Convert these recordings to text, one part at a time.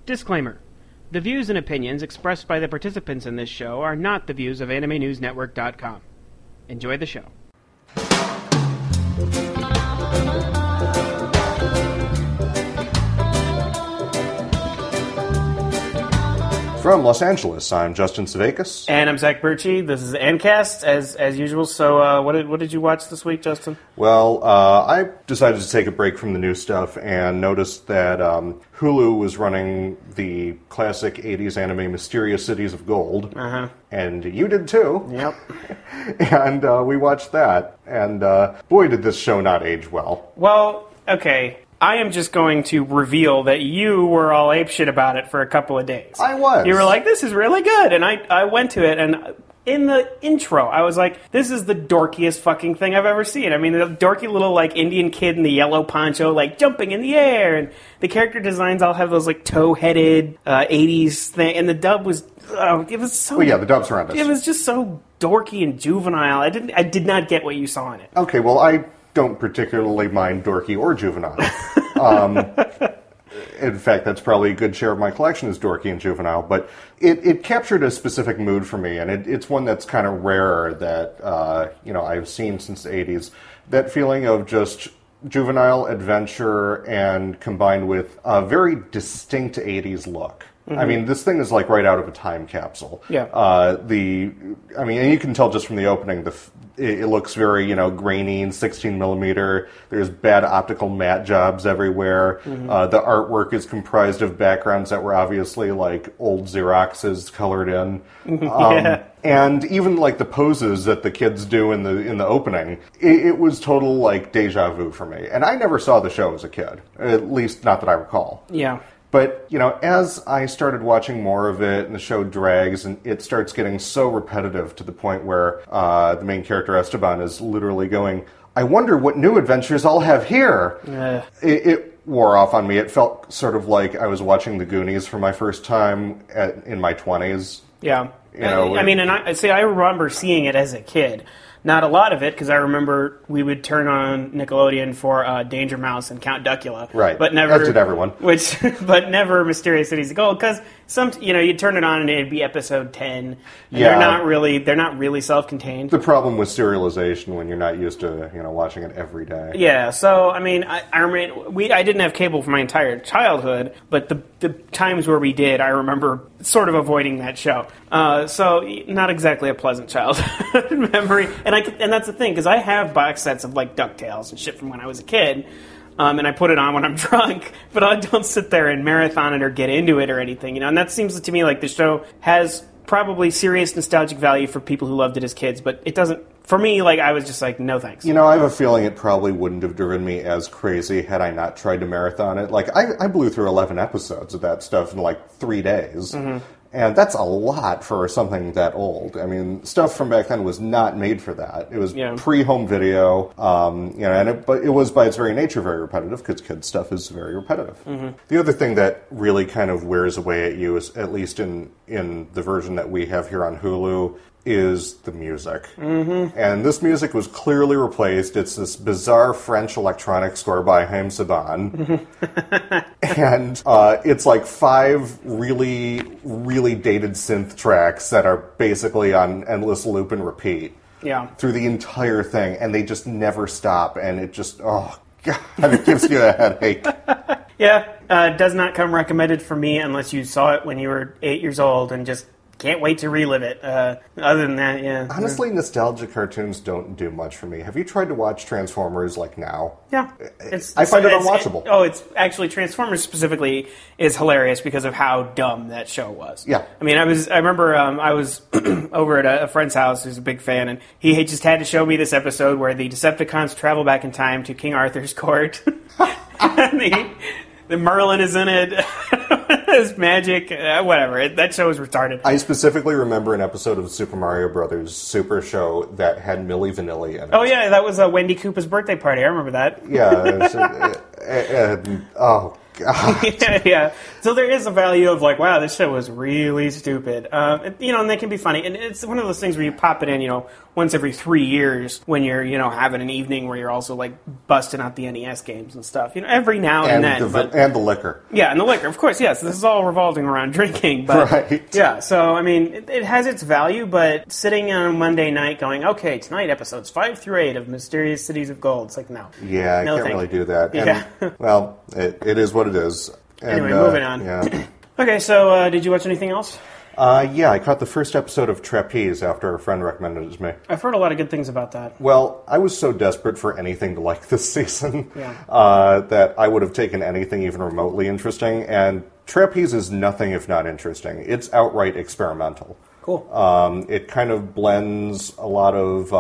Disclaimer. The views and opinions expressed by the participants in this show are not the views of AnimeNewsNetwork.com. Enjoy the show. From Los Angeles, I'm Justin Savakis. And I'm Zach Birchie. This is Ancast, as usual. So what did you watch this week, Justin? Well, I decided to take a break from the new stuff and noticed that Hulu was running the classic 80s anime Mysterious Cities of Gold. Uh-huh. And you did too. Yep. And we watched that. And boy, did this show not age well. Well, okay. I am just going to reveal that you were all apeshit about it for a couple of days. I was. You were like, this is really good. And I went to it, and in the intro, I was like, this is the dorkiest fucking thing I've ever seen. I mean, the dorky little, like, Indian kid in the yellow poncho, like, jumping in the air. And the character designs all have those, like, toe-headed 80s thing. And the dub was... it was so... Well, yeah, the dub's horrendous. It was just so dorky and juvenile. I did not get what you saw in it. Okay, well, I don't particularly mind dorky or juvenile. In fact, that's probably a good share of my collection is dorky and juvenile, but it captured a specific mood for me, and it's one that's kind of rare that I've seen since the 80s. That feeling of just juvenile adventure and combined with a very distinct 80s look. Mm-hmm. I mean, this thing is like right out of a time capsule. Yeah. And you can tell just from the opening, it looks very, grainy and 16 millimeter. There's bad optical matte jobs everywhere. Mm-hmm. The artwork is comprised of backgrounds that were obviously like old Xeroxes colored in. Yeah. And even like the poses that the kids do in the opening, it was total like deja vu for me. And I never saw the show as a kid, at least not that I recall. Yeah. But, as I started watching more of it and the show drags and it starts getting so repetitive to the point where the main character Esteban is literally going, I wonder what new adventures I'll have here. It wore off on me. It felt sort of like I was watching The Goonies for my first time in my 20s. Yeah. I remember seeing it as a kid. Not a lot of it, because I remember we would turn on Nickelodeon for Danger Mouse and Count Duckula. Right, but never, as did everyone. But never Mysterious Cities of Gold, because you'd turn it on and it'd be episode 10. And yeah. They're not really self-contained. The problem with serialization when you're not used to, watching it every day. Yeah, so, I didn't have cable for my entire childhood, but the times where we did, I remember sort of avoiding that show. So, not exactly a pleasant childhood memory. And that's the thing, because I have box sets of, like, DuckTales and shit from when I was a kid, and I put it on when I'm drunk, but I don't sit there and marathon it or get into it or anything, And that seems to me like the show has probably serious nostalgic value for people who loved it as kids, but it doesn't... For me, I was just like, no thanks. I have a feeling it probably wouldn't have driven me as crazy had I not tried to marathon it. I blew through 11 episodes of that stuff in, 3 days. Mm-hmm. And that's a lot for something that old. I mean, stuff from back then was not made for that. It was pre-home video, but it was by its very nature very repetitive, because kids' stuff is very repetitive. Mm-hmm. The other thing that really kind of wears away at you, is at least in the version that we have here on Hulu, is the music. Mm-hmm. And this music was clearly replaced. It's this bizarre French electronic score by Haim Saban. Mm-hmm. And it's like 5 really, really dated synth tracks that are basically on endless loop and repeat. Yeah. Through the entire thing. And they just never stop. And it just, oh, God, it gives you a headache. Yeah. Does not come recommended for me unless you saw it when you were 8 years old and just... Can't wait to relive it. Other than that, yeah. Honestly, nostalgia cartoons don't do much for me. Have you tried to watch Transformers now? Yeah. I find it unwatchable. It's actually, Transformers specifically is hilarious because of how dumb that show was. Yeah. I mean, I remember I was over at a friend's house who's a big fan, and he had just had to show me this episode where the Decepticons travel back in time to King Arthur's court. And the Merlin is in it. It's magic. Whatever. That show is retarded. I specifically remember an episode of the Super Mario Brothers Super Show that had Milli Vanilli in it. Oh, yeah. That was Wendy Koopa's birthday party. I remember that. Yeah. Oh, God. Yeah. So there is a value of like, wow, this show was really stupid. And they can be funny. And it's one of those things where you pop it in, once every 3 years when you're, having an evening where you're also like busting out the NES games and stuff. Every now and then. And the liquor. Yeah, and the liquor, of course, yes. This is all revolving around drinking. But, right. Yeah, so, I mean, it has its value, but sitting on Monday night going, okay, tonight episodes 5 through 8 of Mysterious Cities of Gold. It's like, no. Yeah, I can't really do that. Yeah. And, well, it is what it is. And, anyway, moving on. Yeah. Okay, so did you watch anything else? Yeah, I caught the first episode of Trapeze after a friend recommended it to me. I've heard a lot of good things about that. Well, I was so desperate for anything to like this season that I would have taken anything even remotely interesting, and Trapeze is nothing if not interesting. It's outright experimental. Cool. It kind of blends a lot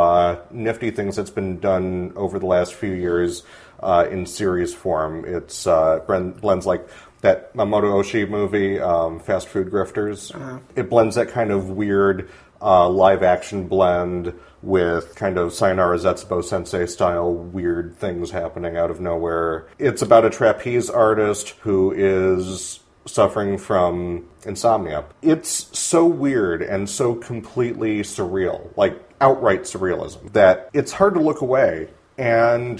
of nifty things that's been done over the last few years in series form. It's blends like that Mamoto Oshii movie, Fast Food Grifters. Uh-huh. It blends that kind of weird live-action blend with kind of Sayonara Zetsubou Sensei style weird things happening out of nowhere. It's about a trapeze artist who is suffering from insomnia. It's so weird and so completely surreal, like outright surrealism, that it's hard to look away. And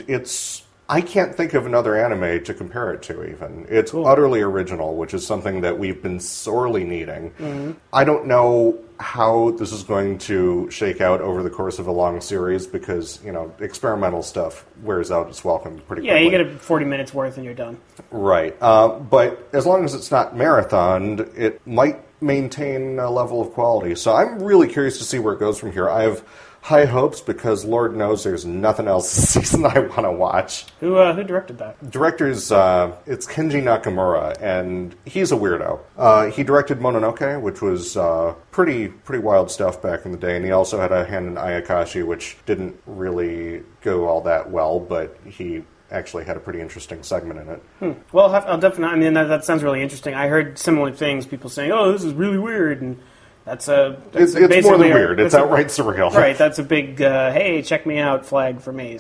I can't think of another anime to compare it to, even. It's utterly original, which is something that we've been sorely needing. Mm-hmm. I don't know how this is going to shake out over the course of a long series because, experimental stuff wears out its welcome pretty quickly. Yeah, you get 40 minutes worth and you're done. Right. But as long as it's not marathoned, it might maintain a level of quality. So I'm really curious to see where it goes from here. I have high hopes because Lord knows there's nothing else this season I want to watch. Who directed that? Director's, it's Kenji Nakamura, and he's a weirdo. He directed Mononoke, which was pretty wild stuff back in the day, and he also had a hand in Ayakashi, which didn't really go all that well, but he actually had a pretty interesting segment in it. Well, I'll definitely, I mean, that sounds really interesting. I heard similar things, people saying, oh, this is really weird, and it's more than weird. It's outright surreal. Right. That's a big, hey, check me out flag for me.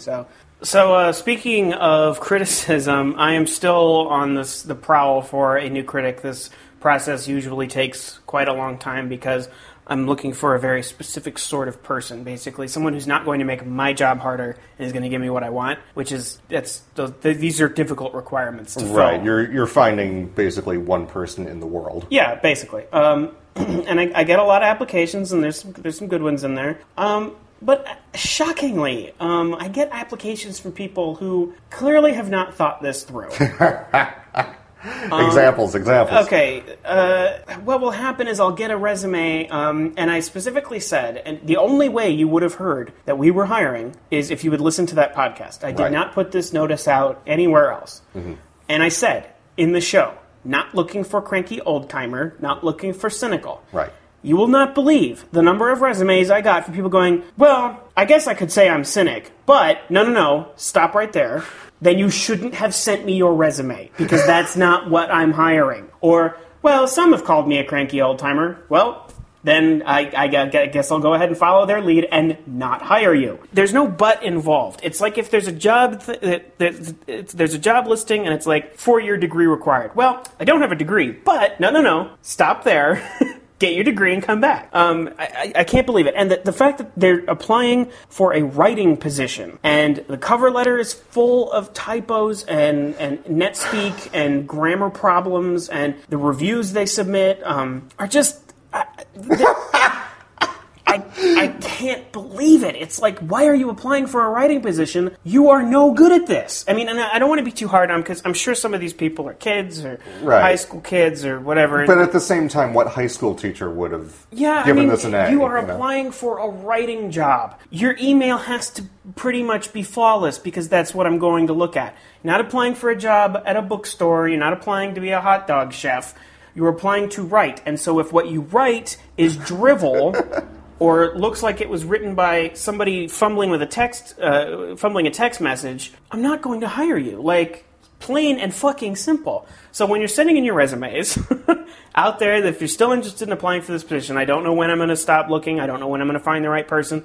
So speaking of criticism, I am still on the prowl for a new critic. This process usually takes quite a long time because I'm looking for a very specific sort of person, basically. Someone who's not going to make my job harder and is going to give me what I want, which is, these are difficult requirements to fill. Right. You're finding basically one person in the world. Yeah, basically. And I get a lot of applications, and there's some good ones in there. But shockingly, I get applications from people who clearly have not thought this through. Examples. Okay. What will happen is I'll get a resume, and I specifically said, and the only way you would have heard that we were hiring is if you would listen to that podcast. I did not put this notice out anywhere else. Mm-hmm. And I said, in the show, not looking for cranky old-timer, not looking for cynical. Right. You will not believe the number of resumes I got from people going, well, I guess I could say I'm cynic, but no, stop right there. Then you shouldn't have sent me your resume, because that's not what I'm hiring. Or, well, some have called me a cranky old-timer. Well, then I guess I'll go ahead and follow their lead and not hire you. There's no but involved. It's like if there's a job there's a job listing and it's like 4-year degree required. Well, I don't have a degree, but no, stop there. Get your degree and come back. I can't believe it. And the fact that they're applying for a writing position and the cover letter is full of typos and NetSpeak and grammar problems and the reviews they submit are just... I can't believe it. It's like, why are you applying for a writing position? You are no good at this. I mean, and I don't want to be too hard on them because I'm sure some of these people are kids or high school kids or whatever. But at the same time, what high school teacher would have given this an A? You are applying for a writing job. Your email has to pretty much be flawless because that's what I'm going to look at. You're not applying for a job at a bookstore. You're not applying to be a hot dog chef. You're applying to write. And so if what you write is drivel... or it looks like it was written by somebody fumbling a text message, I'm not going to hire you. Like, plain and fucking simple. So when you're sending in your resumes out there, if you're still interested in applying for this position, I don't know when I'm going to stop looking. I don't know when I'm going to find the right person.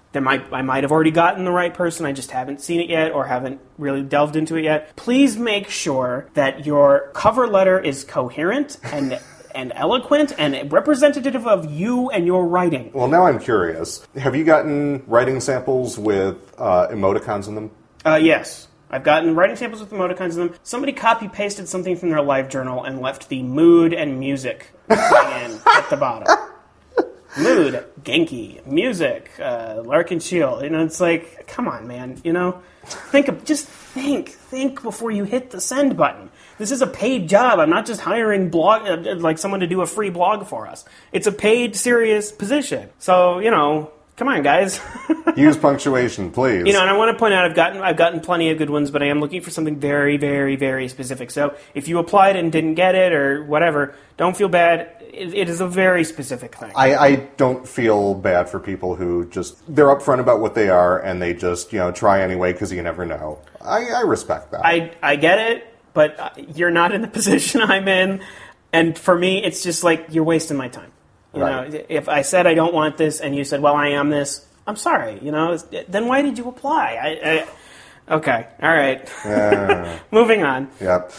I might have already gotten the right person, I just haven't seen it yet or haven't really delved into it yet. Please make sure that your cover letter is coherent and eloquent and representative of you and your writing. Well, now I'm curious. Have you gotten writing samples with emoticons in them? Yes. I've gotten writing samples with emoticons in them. Somebody copy-pasted something from their live journal and left the mood and music thing in at the bottom. Mood, Genki, music, Larkin Shield. It's like, come on, man. Just think before you hit the send button. This is a paid job. I'm not just hiring someone to do a free blog for us. It's a paid, serious position. So, come on, guys. Use punctuation, please. And I want to point out I've gotten plenty of good ones, but I am looking for something very, very, very specific. So if you applied and didn't get it or whatever, don't feel bad. It is a very specific thing. I don't feel bad for people who they're upfront about what they are and they just, try anyway because you never know. I respect that. I get it, but you're not in the position I'm in. And for me, it's just like you're wasting my time. If I said I don't want this and you said, well, I am this, I'm sorry. Then why did you apply? Okay, all right. Moving on. Yep.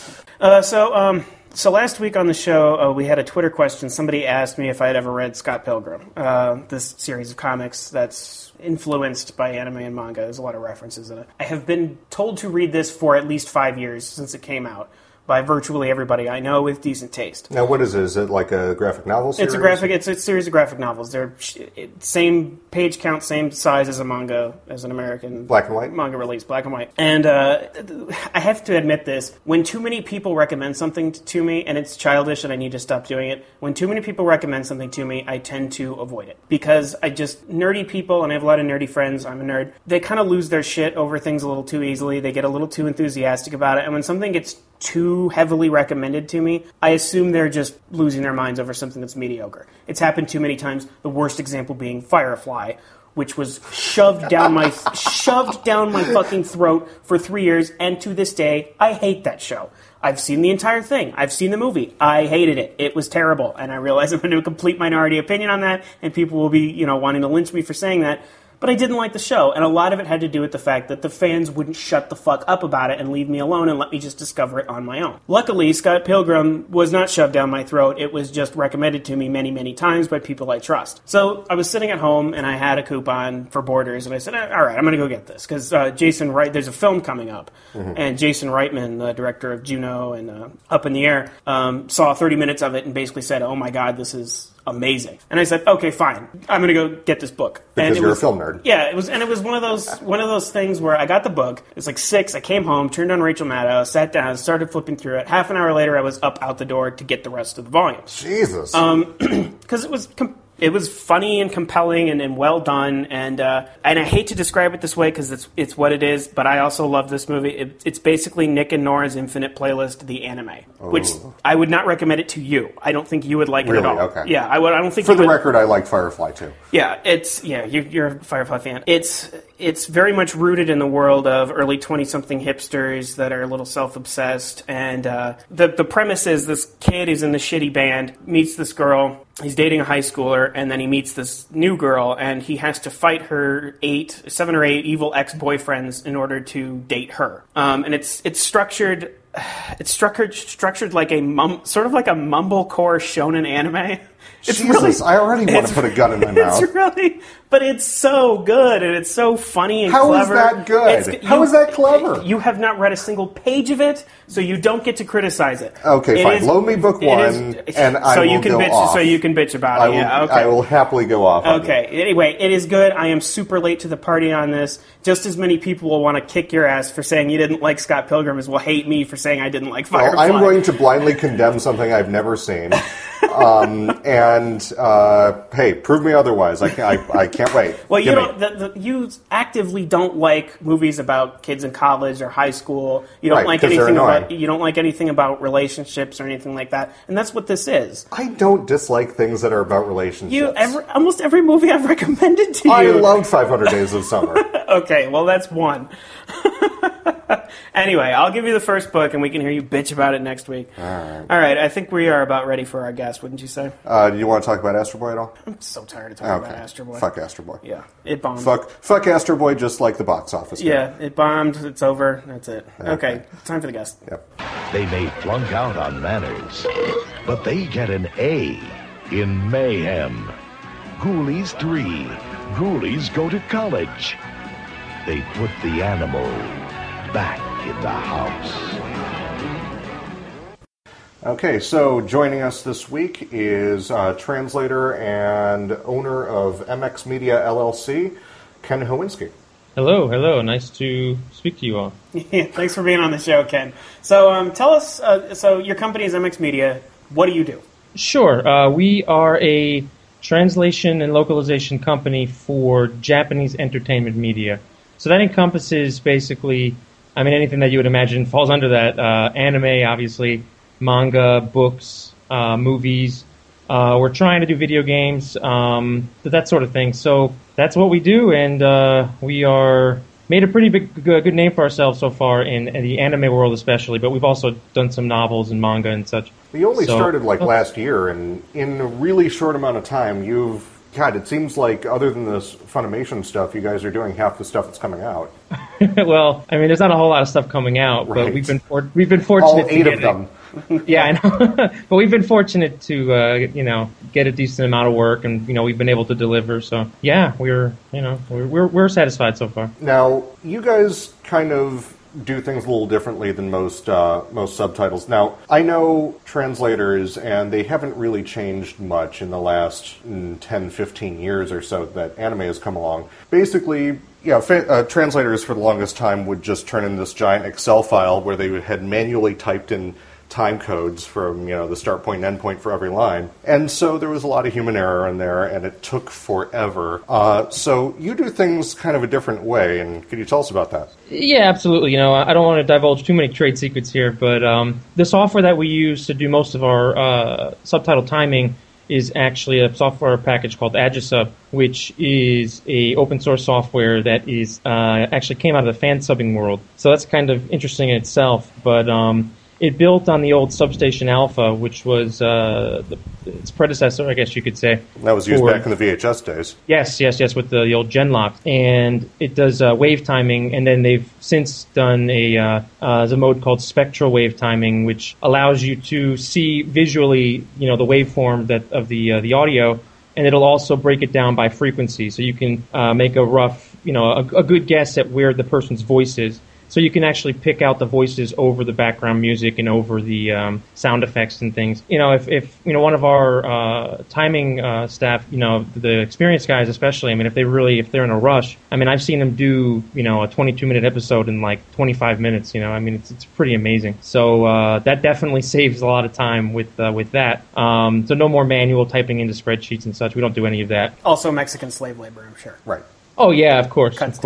So last week on the show, we had a Twitter question. Somebody asked me if I had ever read Scott Pilgrim, this series of comics that's influenced by anime and manga. There's a lot of references in it. I have been told to read this for at least 5 years since it came out by virtually everybody I know with decent taste. Now, what is it? Is it like a graphic novel series? It's a series of graphic novels. They're same page count, same size as a manga, as an American black and white manga release, black and white. And I have to admit this: when too many people recommend something to me, and it's childish, and I need to stop doing it. When too many people recommend something to me, I tend to avoid it because nerdy people, and I have a lot of nerdy friends. I'm a nerd. They kind of lose their shit over things a little too easily. They get a little too enthusiastic about it, and when something gets too heavily recommended to me, I assume they're just losing their minds over something that's mediocre. It's happened too many times, the worst example being Firefly, which was shoved down my fucking throat for 3 years, and to this day, I hate that show. I've seen the entire thing. I've seen the movie. I hated it. It was terrible, and I realize I'm in a complete minority opinion on that, and people will be, wanting to lynch me for saying that. But I didn't like the show, and a lot of it had to do with the fact that the fans wouldn't shut the fuck up about it and leave me alone and let me just discover it on my own. Luckily, Scott Pilgrim was not shoved down my throat. It was just recommended to me many, many times by people I trust. So I was sitting at home, and I had a coupon for Borders, and I said, all right, I'm going to go get this, because Jason Wright, there's a film coming up, and Jason Reitman, the director of Juno and Up in the Air, saw 30 minutes of it and basically said, oh my god, this is amazing. And I said, okay, fine. I'm going to go get this book. Because you're a film nerd. Yeah, it was one of those things where I got the book. It was like 6. I came home, turned on Rachel Maddow, sat down, started flipping through it. Half an hour later, I was up out the door to get the rest of the volumes. Jesus. Because it was funny and compelling and well done, and I hate to describe it this way because it's what it is, but I also love this movie. It's basically Nick and Nora's Infinite Playlist, the anime, which I would not recommend it to you. I don't think you would like it at all. Okay. Yeah, I don't think. For the record, I like Firefly too. Yeah, you're a Firefly fan. It's very much rooted in the world of early 20-something hipsters that are a little self-obsessed, and the premise is this kid who's in the shitty band meets this girl. He's dating a high schooler, and then he meets this new girl, and he has to fight her 7 or 8 evil ex-boyfriends in order to date her. And it's structured like sort of like a mumblecore shonen anime. It's Jesus, I already want to put a gun in my mouth. But it's so good, and it's so funny and clever. How is that good? How is that clever? You have not read a single page of it, so you don't get to criticize it. Okay, fine. Loan me book 1, and I will go off. So you can bitch about it. I will happily go off. Okay. Anyway, it is good. I am super late to the party on this. Just as many people will want to kick your ass for saying you didn't like Scott Pilgrim as will hate me for saying I didn't like Firefly. Well, I'm going to blindly condemn something I've never seen. Hey, prove me otherwise. I can't wait. Well, you actively don't like movies about kids in college or high school. You don't like anything about relationships or anything like that, and that's what this is. I don't dislike things that are about relationships. Almost every movie I've recommended to you. I loved 500 Days of Summer. Okay, well that's one. Anyway, I'll give you the first book, and we can hear you bitch about it next week. All right. I think we are about ready for our guest, wouldn't you say? Do you want to talk about Astro Boy at all? I'm so tired of talking about Astro Boy. Fuck Astro Boy. Yeah, it bombed. Fuck Astro Boy, just like the box office. Yeah, it bombed. It's over. That's it. Okay, time for the guest. Yep. They may flunk out on manners, but they get an A in mayhem. Ghoulies 3. Ghoulies go to college. They put the animal back in the house. Okay, so joining us this week is translator and owner of MX Media LLC, Ken Howinski. Hello. Nice to speak to you all. Yeah, thanks for being on the show, Ken. So tell us, so your company is MX Media. What do you do? Sure. We are a translation and localization company for Japanese entertainment media. So that encompasses basically, anything that you would imagine falls under that. Anime, obviously, manga, books, movies. We're trying to do video games, that sort of thing. So that's what we do, and we are made a pretty good name for ourselves so far in the anime world especially, but we've also done some novels and manga and such. You only started last year, and in a really short amount of time, it seems like other than this Funimation stuff, you guys are doing half the stuff that's coming out. Well, there's not a whole lot of stuff coming out, right. But we've been fortunate. All 8 of them. Yeah, I know. But we've been fortunate to get a decent amount of work, and we've been able to deliver. So yeah, we're satisfied so far. Now, you guys kind of do things a little differently than most subtitles. Now, I know translators, and they haven't really changed much in the last 10, 15 years or so that anime has come along. Basically, translators for the longest time would just turn in this giant Excel file where they had manually typed in time codes from, the start point and end point for every line. And so there was a lot of human error in there, and it took forever. So you do things kind of a different way, and could you tell us about that? Yeah, absolutely. I don't want to divulge too many trade secrets here, but the software that we use to do most of our subtitle timing is actually a software package called Agisub, which is a open source software that is actually came out of the fan subbing world. So that's kind of interesting in itself, but it built on the old Substation Alpha, which was its predecessor, I guess you could say. That was used back in the VHS days. Yes, with the old Genlock. And it does wave timing, and then they've since done the mode called spectral wave timing, which allows you to see visually, the waveform of the audio, and it'll also break it down by frequency, so you can make a rough, a good guess at where the person's voice is. So you can actually pick out the voices over the background music and over the sound effects and things. If one of our timing staff, the experienced guys especially, if they're in a rush, I've seen them do, a 22-minute episode in like 25 minutes. It's pretty amazing. So that definitely saves a lot of time with that. So no more manual typing into spreadsheets and such. We don't do any of that. Also Mexican slave labor, I'm sure. Right. Oh yeah, of course. That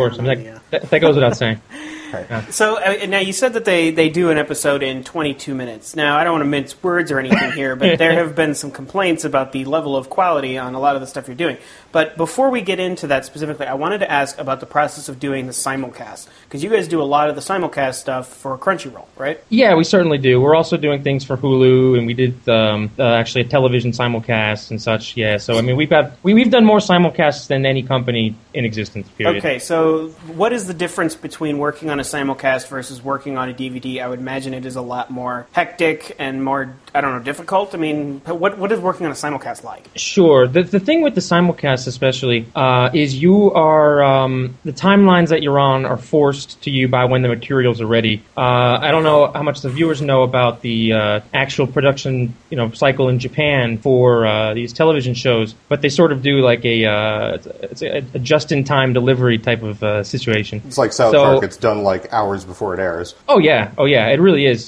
goes without saying. Right. Yeah. So now you said that they do an episode in 22 minutes. Now, I don't want to mince words or anything here, but there have been some complaints about the level of quality on a lot of the stuff you're doing. But before we get into that specifically, I wanted to ask about the process of doing the simulcast, because you guys do a lot of the simulcast stuff for Crunchyroll, right? Yeah, we certainly do. We're also doing things for Hulu, and we did actually a television simulcast and such. Yeah, so we've done more simulcasts than any company in existence. Period. Okay, so what is the difference between working on a simulcast versus working on a DVD? I would imagine it is a lot more hectic and more, difficult. What is working on a simulcast like? Sure. The thing with the simulcast especially is you are, the timelines that you're on are forced to you by when the materials are ready. I don't know how much the viewers know about the actual production cycle in Japan for these television shows, but they sort of do like a just-in-time delivery type of situation. It's like South Park. It's done like hours before it airs. Oh yeah, it really is.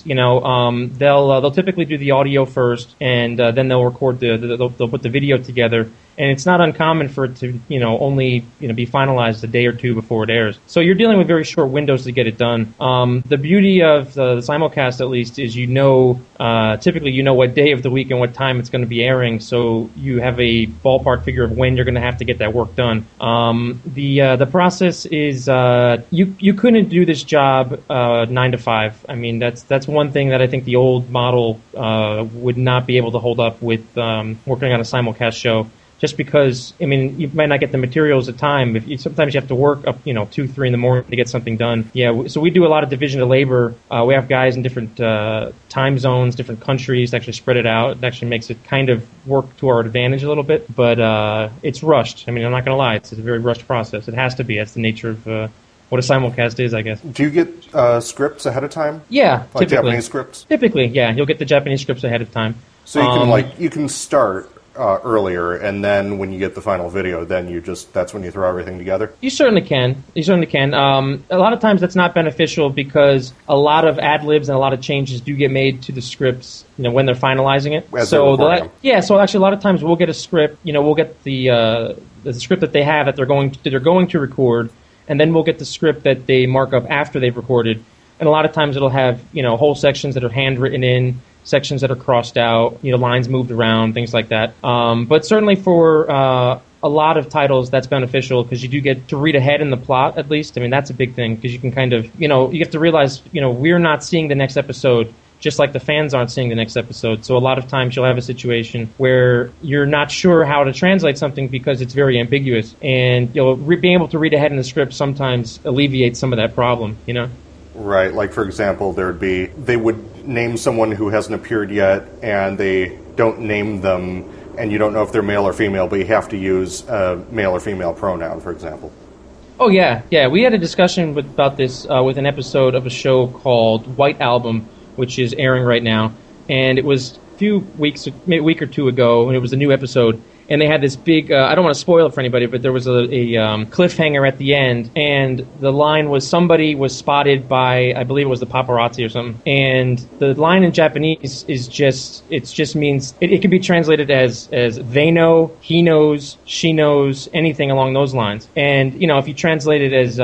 They'll typically do the audio first, and then they'll record they'll put the video together. And it's not uncommon for it to, only, be finalized a day or two before it airs. So you're dealing with very short windows to get it done. The beauty of the simulcast, at least, is typically what day of the week and what time it's going to be airing, so you have a ballpark figure of when you're going to have to get that work done. The process is, you couldn't do do this job 9 to 5. I mean, that's one thing that I think the old model would not be able to hold up with working on a simulcast show. Just because, I mean, you might not get the materials at time. Sometimes you have to work up, 2, 3 in the morning to get something done. Yeah, so we do a lot of division of labor. We have guys in different time zones, different countries to actually spread it out. It actually makes it kind of work to our advantage a little bit. But it's rushed. I mean, I'm not going to lie. It's a very rushed process. It has to be. That's the nature of what a simulcast is, I guess. Do you get scripts ahead of time? Yeah, like typically. Japanese scripts? Typically, yeah. You'll get the Japanese scripts ahead of time. So you can start earlier, and then when you get the final video, then that's when you throw everything together? You certainly can. A lot of times that's not beneficial because a lot of ad-libs and a lot of changes do get made to the scripts, when they're finalizing it. So actually a lot of times we'll get a script, we'll get the script that they have that they're going to record, and then we'll get the script that they mark up after they've recorded. And a lot of times it'll have, whole sections that are handwritten in, sections that are crossed out, lines moved around, things like that. But certainly for a lot of titles, that's beneficial because you do get to read ahead in the plot, at least. I mean, that's a big thing because you can kind of, you have to realize, we're not seeing the next episode just like the fans aren't seeing the next episode. So a lot of times you'll have a situation where you're not sure how to translate something because it's very ambiguous. And being able to read ahead in the script sometimes alleviates some of that problem, Right, like for example, they would name someone who hasn't appeared yet, and they don't name them, and you don't know if they're male or female, but you have to use a male or female pronoun, for example. Oh, yeah. We had a discussion about this with an episode of a show called White Album, which is airing right now, and it was a week or two ago, and it was a new episode. And they had this big, I don't want to spoil it for anybody, but there was a cliffhanger at the end, and the line was somebody was spotted by, I believe it was the paparazzi or something, and the line in Japanese is just means, it can be translated as they know, he knows, she knows, anything along those lines. And, if you translate it as,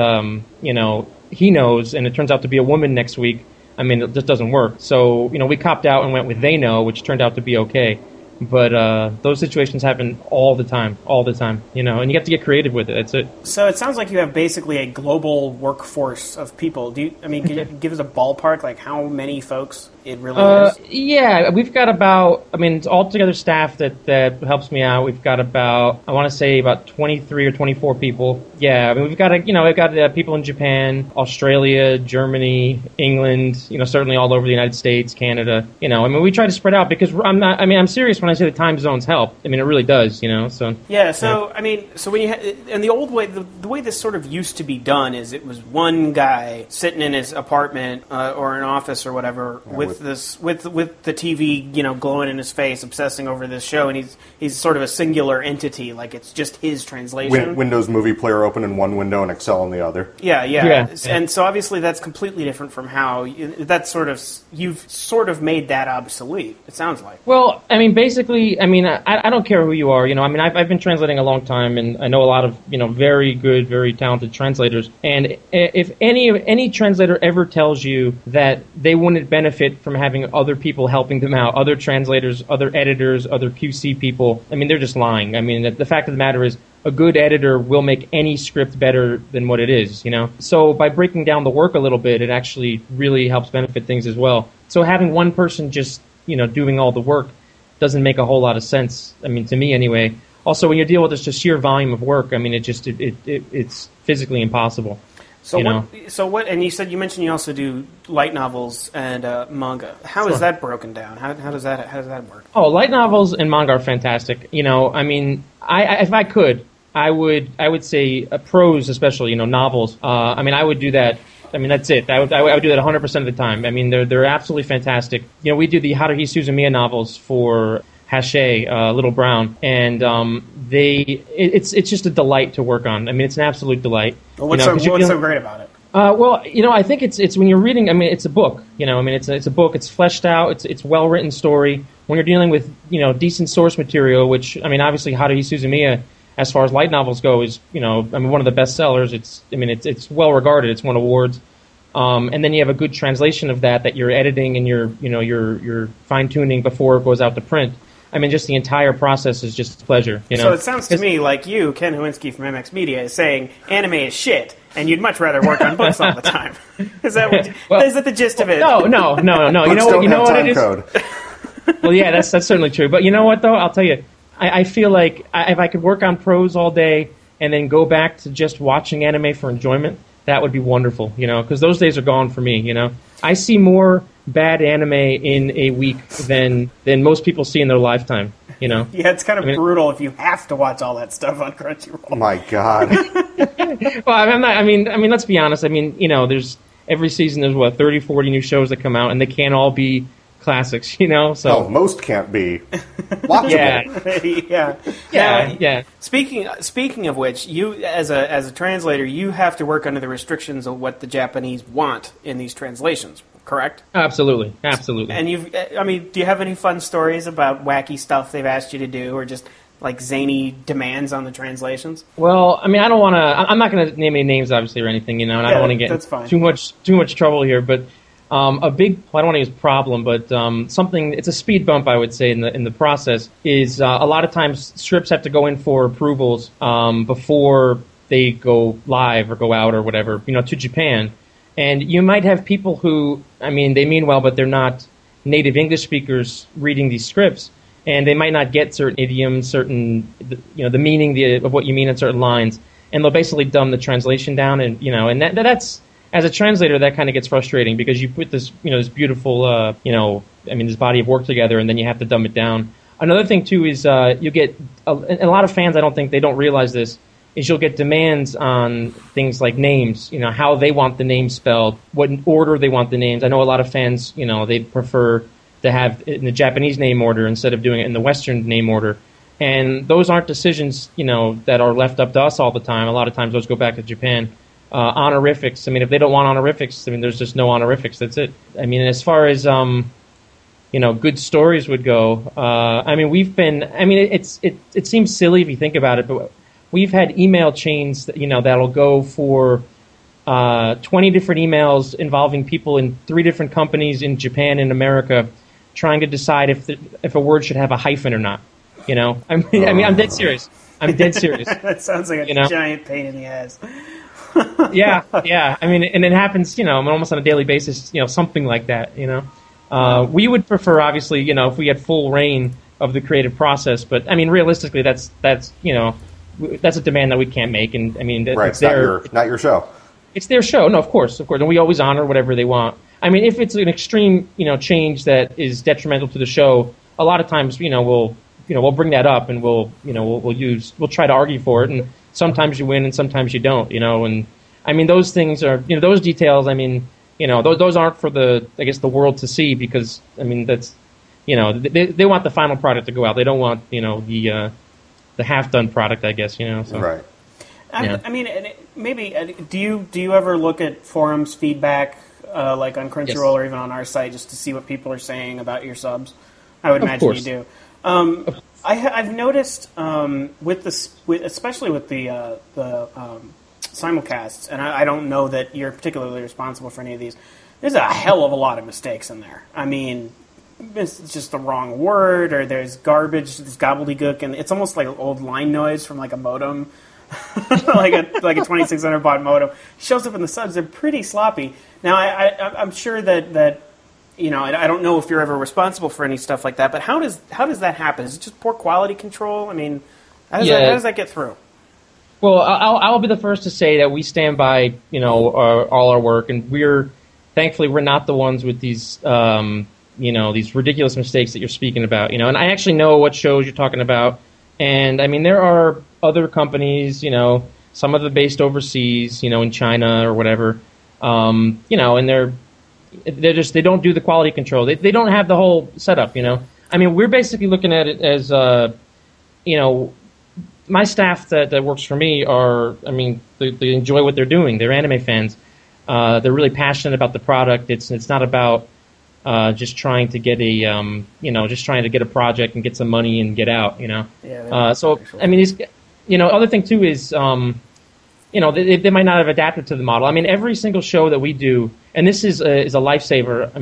he knows, and it turns out to be a woman next week, I mean, it just doesn't work. So, we copped out and went with they know, which turned out to be okay. But those situations happen all the time, and you have to get creative with it. That's it. So it sounds like you have basically a global workforce of people. Can you give us a ballpark, like how many folks it really is? Yeah, we've got about, it's altogether staff that helps me out. We've got about, I want to say about 23 or 24 people. Yeah, we've got people in Japan, Australia, Germany, England, certainly all over the United States, Canada. We try to spread out because I'm serious when I say the time zones help. It really does, so. Yeah, so, yeah. So when and the old way, the way this sort of used to be done is it was one guy sitting in his apartment or an office or whatever with the TV, glowing in his face, obsessing over this show, and he's sort of a singular entity, like it's just his translation. Windows Movie Player open in one window and Excel in the other. Yeah. And so obviously that's completely different from how you've sort of made that obsolete. It sounds like. Well, basically, I don't care who you are. I've been translating a long time, and I know a lot of very good, very talented translators. And if any translator ever tells you that they wouldn't benefit from having other people helping them out, other translators, other editors, other QC people, they're just lying. The fact of the matter is, a good editor will make any script better than what it is, So by breaking down the work a little bit, it actually really helps benefit things as well. So having one person just, doing all the work doesn't make a whole lot of sense. To me anyway. Also, when you deal with this just sheer volume of work, it's physically impossible. So what? And you mentioned you also do light novels and manga. How is that broken down? How does that work? Oh, light novels and manga are fantastic. If I could, I would say prose, especially novels. I would do that. That's it. I would do that 100% of the time. They're absolutely fantastic. We do the Haruhi Suzumiya novels for Hachette, Little Brown, and it's just a delight to work on. It's an absolute delight. Well, what's so great about it? I think it's when you're reading. It's a book. It's a book. It's fleshed out. It's well written story. When you're dealing with decent source material, which obviously Haruhi Suzumiya, as far as light novels go, is one of the best sellers. It's well regarded. It's won awards. And then you have a good translation of that you're editing and you're fine tuning before it goes out to print. Just the entire process is just a pleasure. So it sounds to me like you, Ken Hawinski from MX Media, is saying anime is shit, and you'd much rather work on books all the time. Is that is that the gist of it? No. You know what it is. Code. Well, yeah, that's certainly true. But you know what, though? I'll tell you, I feel like if I could work on prose all day and then go back to just watching anime for enjoyment, that would be wonderful, because those days are gone for me, I see more bad anime in a week than most people see in their lifetime, Yeah, it's kind of brutal if you have to watch all that stuff on Crunchyroll. Oh, my God. Well, let's be honest. There's every season there's, 30, 40 new shows that come out, and they can't all be classics, So no, most can't be watchable. Yeah. Speaking of which, you as a translator, you have to work under the restrictions of what the Japanese want in these translations, correct? Absolutely. And do you have any fun stories about wacky stuff they've asked you to do, or just like zany demands on the translations? Well, I don't want to. I'm not going to name any names, obviously, or anything, and I don't want to get too much trouble here, but. A big, I don't want to use problem, but something, it's a speed bump, I would say, in the process, is a lot of times scripts have to go in for approvals before they go live or go out or whatever, to Japan. And you might have people who, they mean well, but they're not native English speakers reading these scripts, and they might not get certain idioms, the meaning of what you mean in certain lines, and they'll basically dumb the translation down, and, and that's... As a translator, that kind of gets frustrating because you put this, this beautiful, this body of work together, and then you have to dumb it down. Another thing too is you get a lot of fans. I don't think they don't realize this. Is you'll get demands on things like names. How they want the name spelled, what order they want the names. I know a lot of fans. They prefer to have it in the Japanese name order instead of doing it in the Western name order. And those aren't decisions, that are left up to us all the time. A lot of times those go back to Japan. Honorifics. If they don't want honorifics, there's just no honorifics. That's it. As far as good stories would go, we've been. It seems silly if you think about it, but we've had email chains that that'll go for 20 different emails involving people in 3 different companies in Japan and America, trying to decide if a word should have a hyphen or not. I'm dead serious. That sounds like a giant pain in the ass. yeah. And it happens, almost on a daily basis, something like that, We would prefer, obviously, if we had full reign of the creative process, but, realistically, that's a demand that we can't make, and, right, it's not your show. It's their show. No, of course, and we always honor whatever they want. If it's an extreme, change that is detrimental to the show, a lot of times, we'll bring that up, and we'll try to argue for it, and sometimes you win and sometimes you don't, and those things are, those details, those aren't for the world to see, because, that's, they want the final product to go out. They don't want, the half-done product, I guess, so. Right. Maybe, do you ever look at forums feedback, like on Crunchyroll, yes, or even on our site, just to see what people are saying about your subs? I would imagine you do. I've noticed especially with the simulcasts, and I don't know that you're particularly responsible for any of these. There's a hell of a lot of mistakes in there. It's just the wrong word, or there's garbage, there's gobbledygook, and it's almost like old line noise from like a modem, like a 2600 baud modem. Shows up in the subs. They're pretty sloppy. Now I'm sure that. I don't know if you're ever responsible for any stuff like that, but how does that happen? Is it just poor quality control? How does that get through? Well, I'll be the first to say that we stand by, all our work, and thankfully we're not the ones with these, these ridiculous mistakes that you're speaking about, and I actually know what shows you're talking about, and there are other companies, some of them based overseas, in China or whatever, and they don't do the quality control. They don't have the whole setup, we're basically looking at it as, my staff that works for me are, they enjoy what they're doing. They're anime fans. They're really passionate about the product. It's not about just trying to get a project and get some money and get out, Yeah. These, other thing too is, they might not have adapted to the model. Every single show that we do, and this is a lifesaver.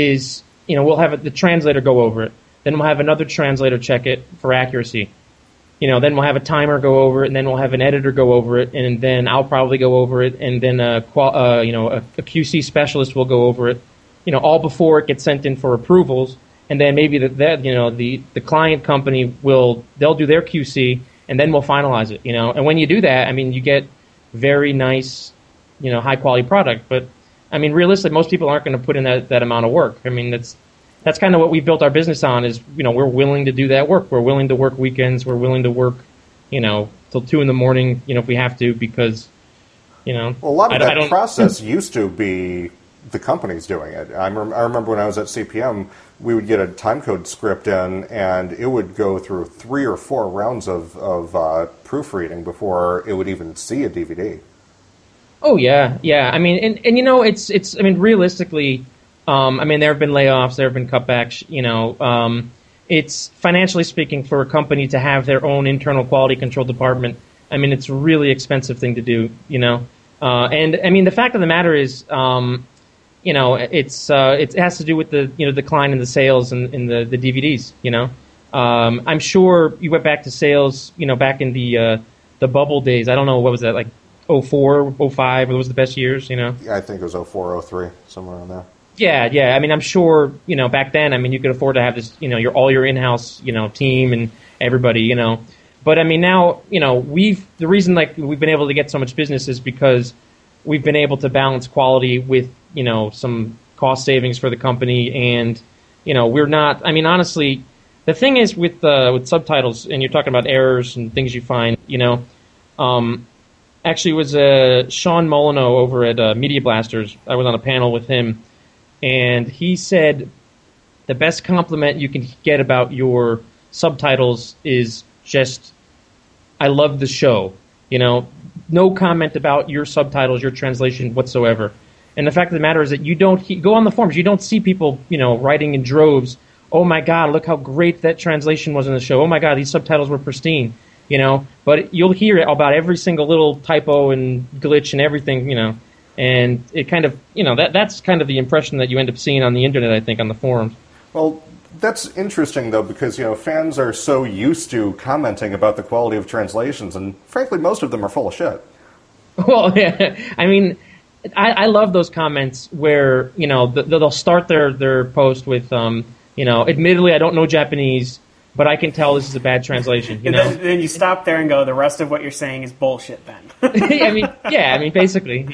We'll have the translator go over it. Then we'll have another translator check it for accuracy. then we'll have a timer go over it, and then we'll have an editor go over it, and then I'll probably go over it, and then a QC specialist will go over it, all before it gets sent in for approvals, and then maybe the client company they'll do their QC, and then we'll finalize it, And when you do that, I mean, you get very nice, high quality product, but I mean, realistically, most people aren't going to put in that amount of work. I mean, that's kind of what we've built our business on is, we're willing to do that work. We're willing to work weekends. We're willing to work, till 2 a.m, if we have to, because, Well, a lot of that process used to be the companies doing it. I remember when I was at CPM, we would get a timecode script in, and it would go through 3 or 4 rounds of proofreading before it would even see a DVD. Oh, yeah. I mean, and it's I mean, realistically, there have been layoffs, there have been cutbacks, it's financially speaking for a company to have their own internal quality control department. I mean, it's a really expensive thing to do, and I mean, the fact of the matter is, it has to do with the, decline in the sales and the DVDs, I'm sure you went back to sales, back in the bubble days. I don't know, what was that, like 04, 05, those were the best years, Yeah, I think it was 04, 03, somewhere around there. Yeah. I mean, I'm sure, back then, I mean, you could afford to have this, all your in-house, team and everybody, But I mean, now, the reason we've been able to get so much business is because we've been able to balance quality with, some cost savings for the company, and, we're not. I mean, honestly, the thing is with subtitles, and you're talking about errors and things you find, actually, it was Sean Molyneux over at Media Blasters. I was on a panel with him, and he said the best compliment you can get about your subtitles is just, I love the show. No comment about your subtitles, your translation whatsoever. And the fact of the matter is that you don't go on the forums, you don't see people, writing in droves, oh my God, look how great that translation was in the show. Oh my God, these subtitles were pristine. But you'll hear about every single little typo and glitch and everything, and it kind of, that's kind of the impression that you end up seeing on the internet, I think, on the forums. Well, that's interesting, though, because, fans are so used to commenting about the quality of translations, and frankly, most of them are full of shit. Well, yeah, I mean, I love those comments where, they'll start their post with, admittedly, I don't know Japanese, but I can tell this is a bad translation. Then you stop there and go, the rest of what you're saying is bullshit. Then. I mean, basically,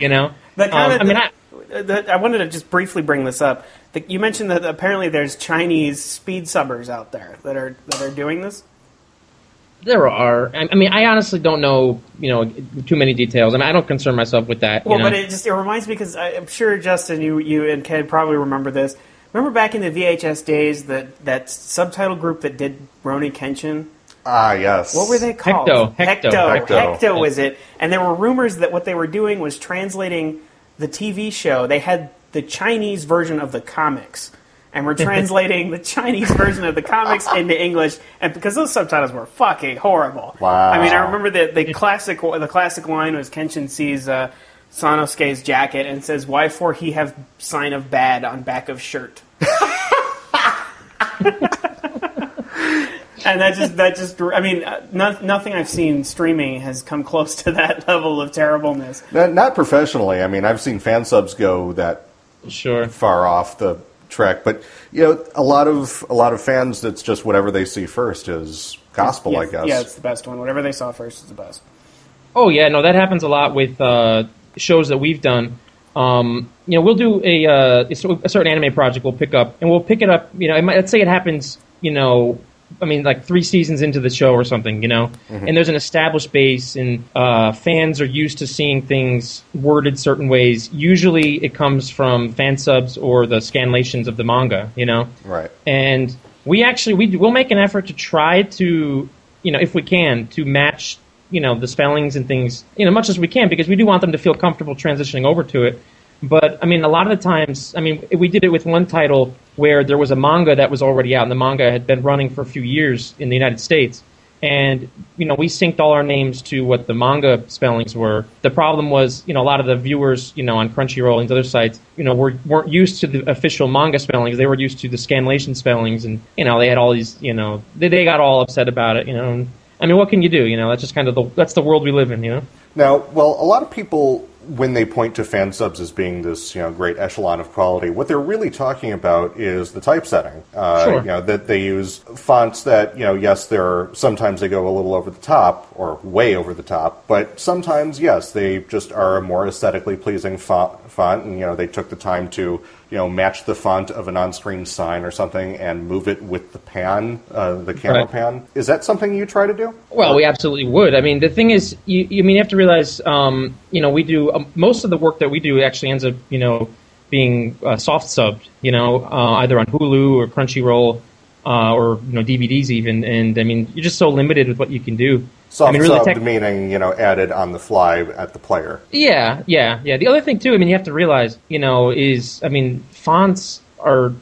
I wanted to just briefly bring this up. You mentioned that apparently there's Chinese speed subbers out there that are doing this. There are. I mean, I honestly don't know, too many details. I mean, I don't concern myself with that. Well, but it reminds me, because I'm sure, Justin, you and Ken probably remember this. Remember back in the VHS days that subtitle group that did Rurouni Kenshin? Ah, yes. What were they called? Hecto was it. And there were rumors that what they were doing was translating the TV show. They had the Chinese version of the comics, and we're translating the Chinese version of the comics into English, and because those subtitles were fucking horrible. Wow. I mean, I remember the classic line was Kenshin sees Sanosuke's jacket and says, "Why for he have sign of bad on back of shirt?" And that just I mean, nothing I've seen streaming has come close to that level of terribleness. Not professionally. I mean, I've seen fan subs go that far off the track, but a lot of fans, that's just whatever they see first is gospel, I guess. Yeah, it's the best one. Whatever they saw first is the best. Oh yeah, no, that happens a lot with shows that we've done. We'll do a certain anime project. We'll pick up, and we'll pick it up. Let's say it happens. Like 3 seasons into the show or something, Mm-hmm. And there's an established base, and fans are used to seeing things worded certain ways. Usually it comes from fan subs or the scanlations of the manga, Right. And we'll make an effort to try to, if we can, to match, the spellings and things, much as we can, because we do want them to feel comfortable transitioning over to it. But, I mean, a lot of the times, we did it with one title where there was a manga that was already out, and the manga had been running for a few years in the United States. And, we synced all our names to what the manga spellings were. The problem was, a lot of the viewers, on Crunchyroll and other sites, weren't used to the official manga spellings. They were used to the scanlation spellings, and, they had all these, they got all upset about it, I mean, what can you do? That's just kind of that's the world we live in. Now, well, a lot of people, when they point to fan subs as being this, great echelon of quality, what they're really talking about is the typesetting. Sure. That they use fonts that, yes, sometimes they go a little over the top, or way over the top, but sometimes, yes, they just are a more aesthetically pleasing font, and, they took the time to, match the font of an on-screen sign or something and move it with the pan, the camera Right. pan. Is that something you try to do? Well, we absolutely would. I mean, the thing is, you have to realize, we do most of the work that we do actually ends up, being soft subbed, either on Hulu or Crunchyroll or DVDs even. And I mean, you're just so limited with what you can do. Soft really subbed meaning, added on the fly at the player. Yeah. The other thing too, I mean, you have to realize, fonts are,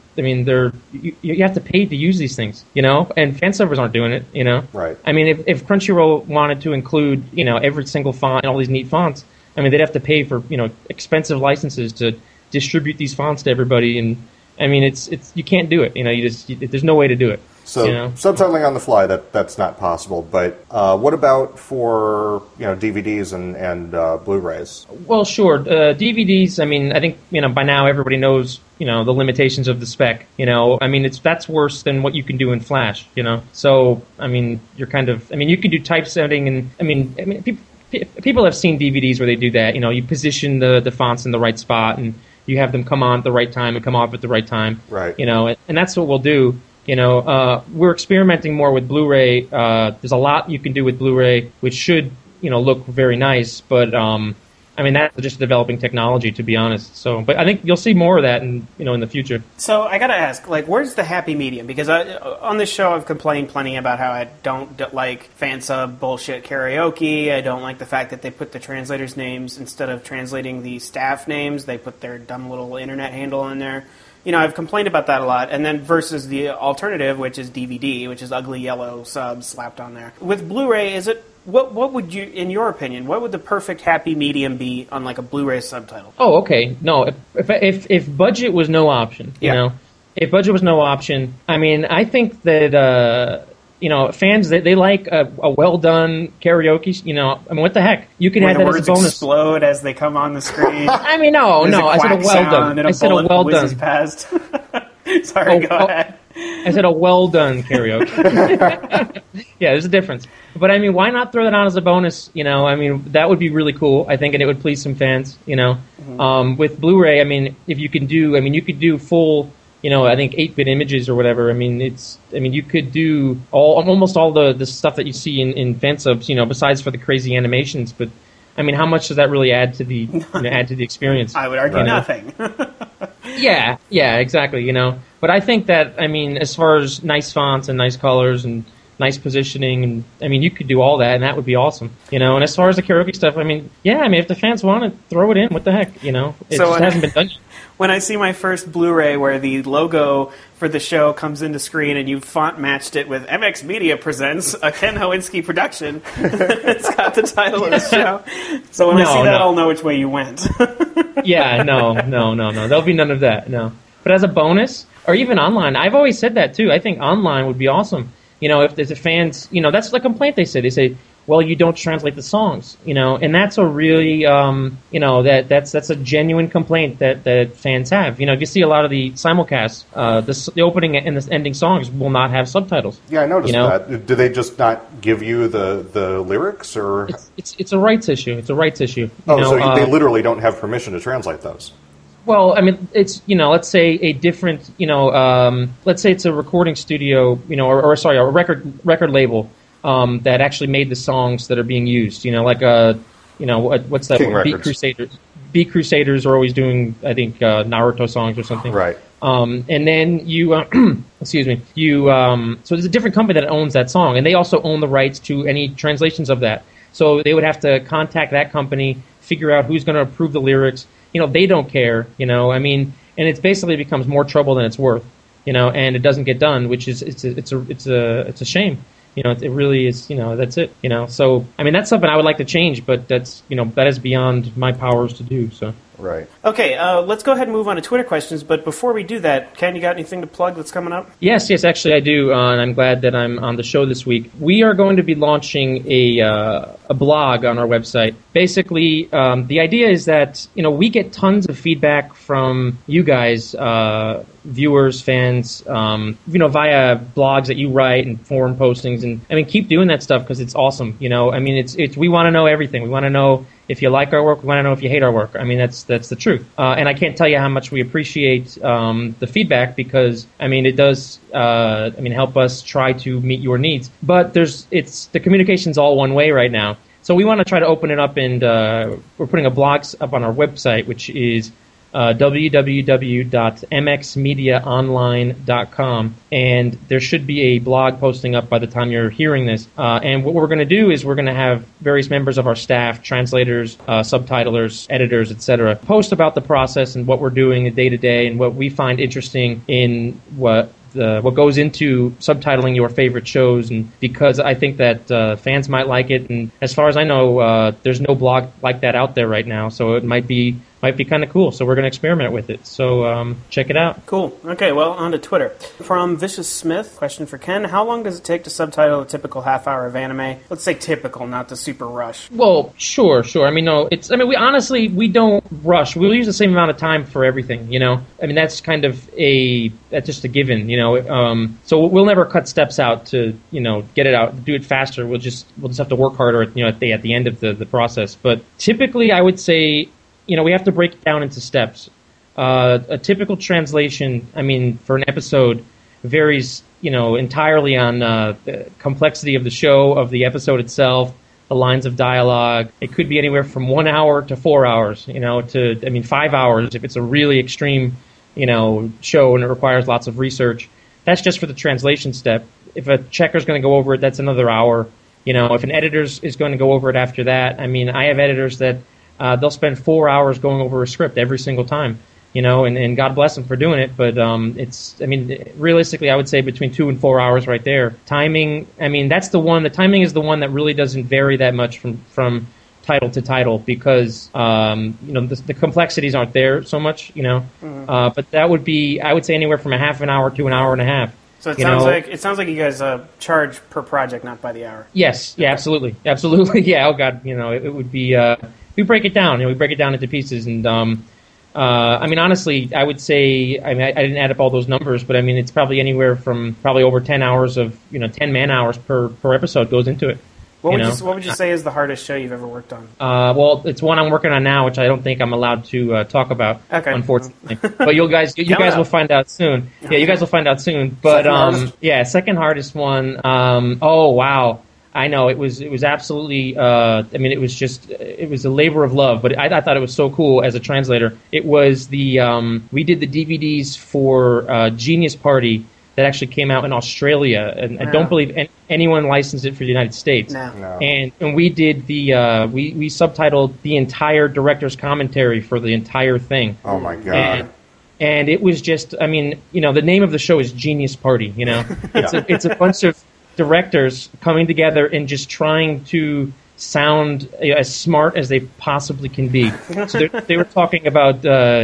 you have to pay to use these things, and fan subbers aren't doing it, Right. I mean, if Crunchyroll wanted to include, every single font and all these neat fonts, I mean, they'd have to pay for, expensive licenses to distribute these fonts to everybody, and I mean, it's you can't do it, there's no way to do it. So subtitling on the fly, that's not possible. But what about for DVDs and Blu-rays? Well, sure. DVDs. I mean, I think by now everybody knows the limitations of the spec. I mean, that's worse than what you can do in Flash. So I mean, you're kind of. I mean, you can do typesetting, and I mean, people have seen DVDs where they do that. You position the fonts in the right spot, and you have them come on at the right time and come off at the right time. Right. And that's what we'll do. We're experimenting more with Blu-ray. There's a lot you can do with Blu-ray, which should, look very nice. But I mean, that's just developing technology, to be honest. So, but I think you'll see more of that in the future. So I gotta ask, where's the happy medium? Because on this show, I've complained plenty about how I don't like fan sub bullshit karaoke. I don't like the fact that they put the translators' names instead of translating the staff names. They put their dumb little internet handle in there. I've complained about that a lot. And then versus the alternative, which is DVD, which is ugly yellow subs slapped on there. With Blu-ray, is it what would you, in your opinion, what would the perfect happy medium be on a Blu-ray subtitle? Oh, okay. No, if budget was no option, if budget was no option, I mean, I think that fans they like a well done karaoke. I mean, what the heck? You can Where add the that words as a bonus. Explode as they come on the screen. I mean, no. I said a well done. I said a well done. Past. Sorry, go ahead. I said a well done karaoke. Yeah, there's a difference. But I mean, why not throw that on as a bonus? I mean, that would be really cool, I think, and it would please some fans. With Blu-ray, I mean, if you can do, you could do full. I think 8-bit images or whatever. I mean, you could do almost all the stuff that you see in fan subs, besides for the crazy animations. But I mean, how much does that really add to the experience? I would argue nothing. Yeah, exactly. But I think that, I mean, as far as nice fonts and nice colors and nice positioning, and I mean, you could do all that, and that would be awesome. And as far as the karaoke stuff, I mean, if the fans want it, throw it in. What the heck? It just hasn't been done yet. When I see my first Blu-ray where the logo for the show comes into screen and you font matched it with MX Media presents a Ken Howinski production, it's got the title of the show. So when I see that, I'll know which way you went. Yeah, no. There'll be none of that, no. But as a bonus, or even online, I've always said that too. I think online would be awesome. If there's a fans, that's the complaint they say. They say, well, you don't translate the songs, and that's a really, that's a genuine complaint that fans have. You see a lot of the simulcasts, the opening and the ending songs will not have subtitles. Yeah, I noticed that. Do they just not give you the lyrics, or it's a rights issue? It's a rights issue. So they literally don't have permission to translate those. Well, I mean, it's, let's say a different, let's say it's a recording studio, or a record label that actually made the songs that are being used, what's that King one? Records. Beat Crusaders are always doing, I think, Naruto songs or something. Right. And then you, excuse me, so there's a different company that owns that song, and they also own the rights to any translations of that. So they would have to contact that company, figure out who's going to approve the lyrics. They don't care, I mean, and it basically becomes more trouble than it's worth, and it doesn't get done, which is, it's a shame. It really is, that's it, So, I mean, that's something I would like to change, but that's, that is beyond my powers to do, so. Right. Okay, let's go ahead and move on to Twitter questions. But before we do that, Ken, you got anything to plug that's coming up? Yes, actually I do, and I'm glad that I'm on the show this week. We are going to be launching a blog on our website. Basically, the idea is that we get tons of feedback from you guys, viewers, fans, via blogs that you write and forum postings, and I mean, keep doing that stuff because it's awesome. I mean, it's we want to know everything. We want to know if you like our work. We want to know if you hate our work. I mean, that's the truth. And I can't tell you how much we appreciate the feedback because I mean, it does help us try to meet your needs. But the communication's all one way right now. So we want to try to open it up, and we're putting a blog up on our website, which is www.mxmediaonline.com, and there should be a blog posting up by the time you're hearing this. And what we're going to do is we're going to have various members of our staff, translators, subtitlers, editors, etc., post about the process and what we're doing day to day and what we find interesting in what goes into subtitling your favorite shows, and because I think that fans might like it, and as far as I know, there's no blog like that out there right now, so it might be kind of cool. So we're going to experiment with it. So check it out. Cool. Okay, well, on to Twitter. From Vicious Smith, question for Ken. How long does it take to subtitle a typical half hour of anime? Let's say typical, not the super rush. Well, sure. I mean, no, we don't rush. We'll use the same amount of time for everything, I mean, that's kind of that's just a given, so we'll never cut steps out to, get it out, do it faster. We'll just have to work harder at the end of the process. But typically, I would say, we have to break it down into steps. A typical translation, I mean, for an episode varies, entirely on the complexity of the show, of the episode itself, the lines of dialogue. It could be anywhere from 1 hour to 4 hours, to 5 hours if it's a really extreme, show and it requires lots of research. That's just for the translation step. If a checker's going to go over it, that's another hour. If an editor is going to go over it after that, I mean, I have editors that they'll spend 4 hours going over a script every single time, and God bless them for doing it. But realistically, I would say between 2 and 4 hours right there. Timing, I mean, that's the one. The timing is the one that really doesn't vary that much from title to title because, the complexities aren't there so much, but that would be, I would say, anywhere from a half an hour to an hour and a half. So it sounds like you guys charge per project, not by the hour. Yes, yeah, absolutely. Yeah, oh God, it would be. We break it down. We break it down into pieces, and honestly, I would say, I didn't add up all those numbers, but I mean, it's probably anywhere from over 10 hours of 10 man hours per episode goes into it. What would you say is the hardest show you've ever worked on? Well, it's one I'm working on now, which I don't think I'm allowed to talk about, unfortunately. But you guys will find out soon. Yeah, you guys will find out soon. But second hardest one. Oh wow. I know, it was absolutely, it was a labor of love, but I thought it was so cool as a translator. It was we did the DVDs for Genius Party that actually came out in Australia, and I don't believe anyone licensed it for the United States. No. And we did we subtitled the entire director's commentary for the entire thing. Oh my God. And it was just, the name of the show is Genius Party, It's a bunch of directors coming together and just trying to sound as smart as they possibly can be. So they were talking about,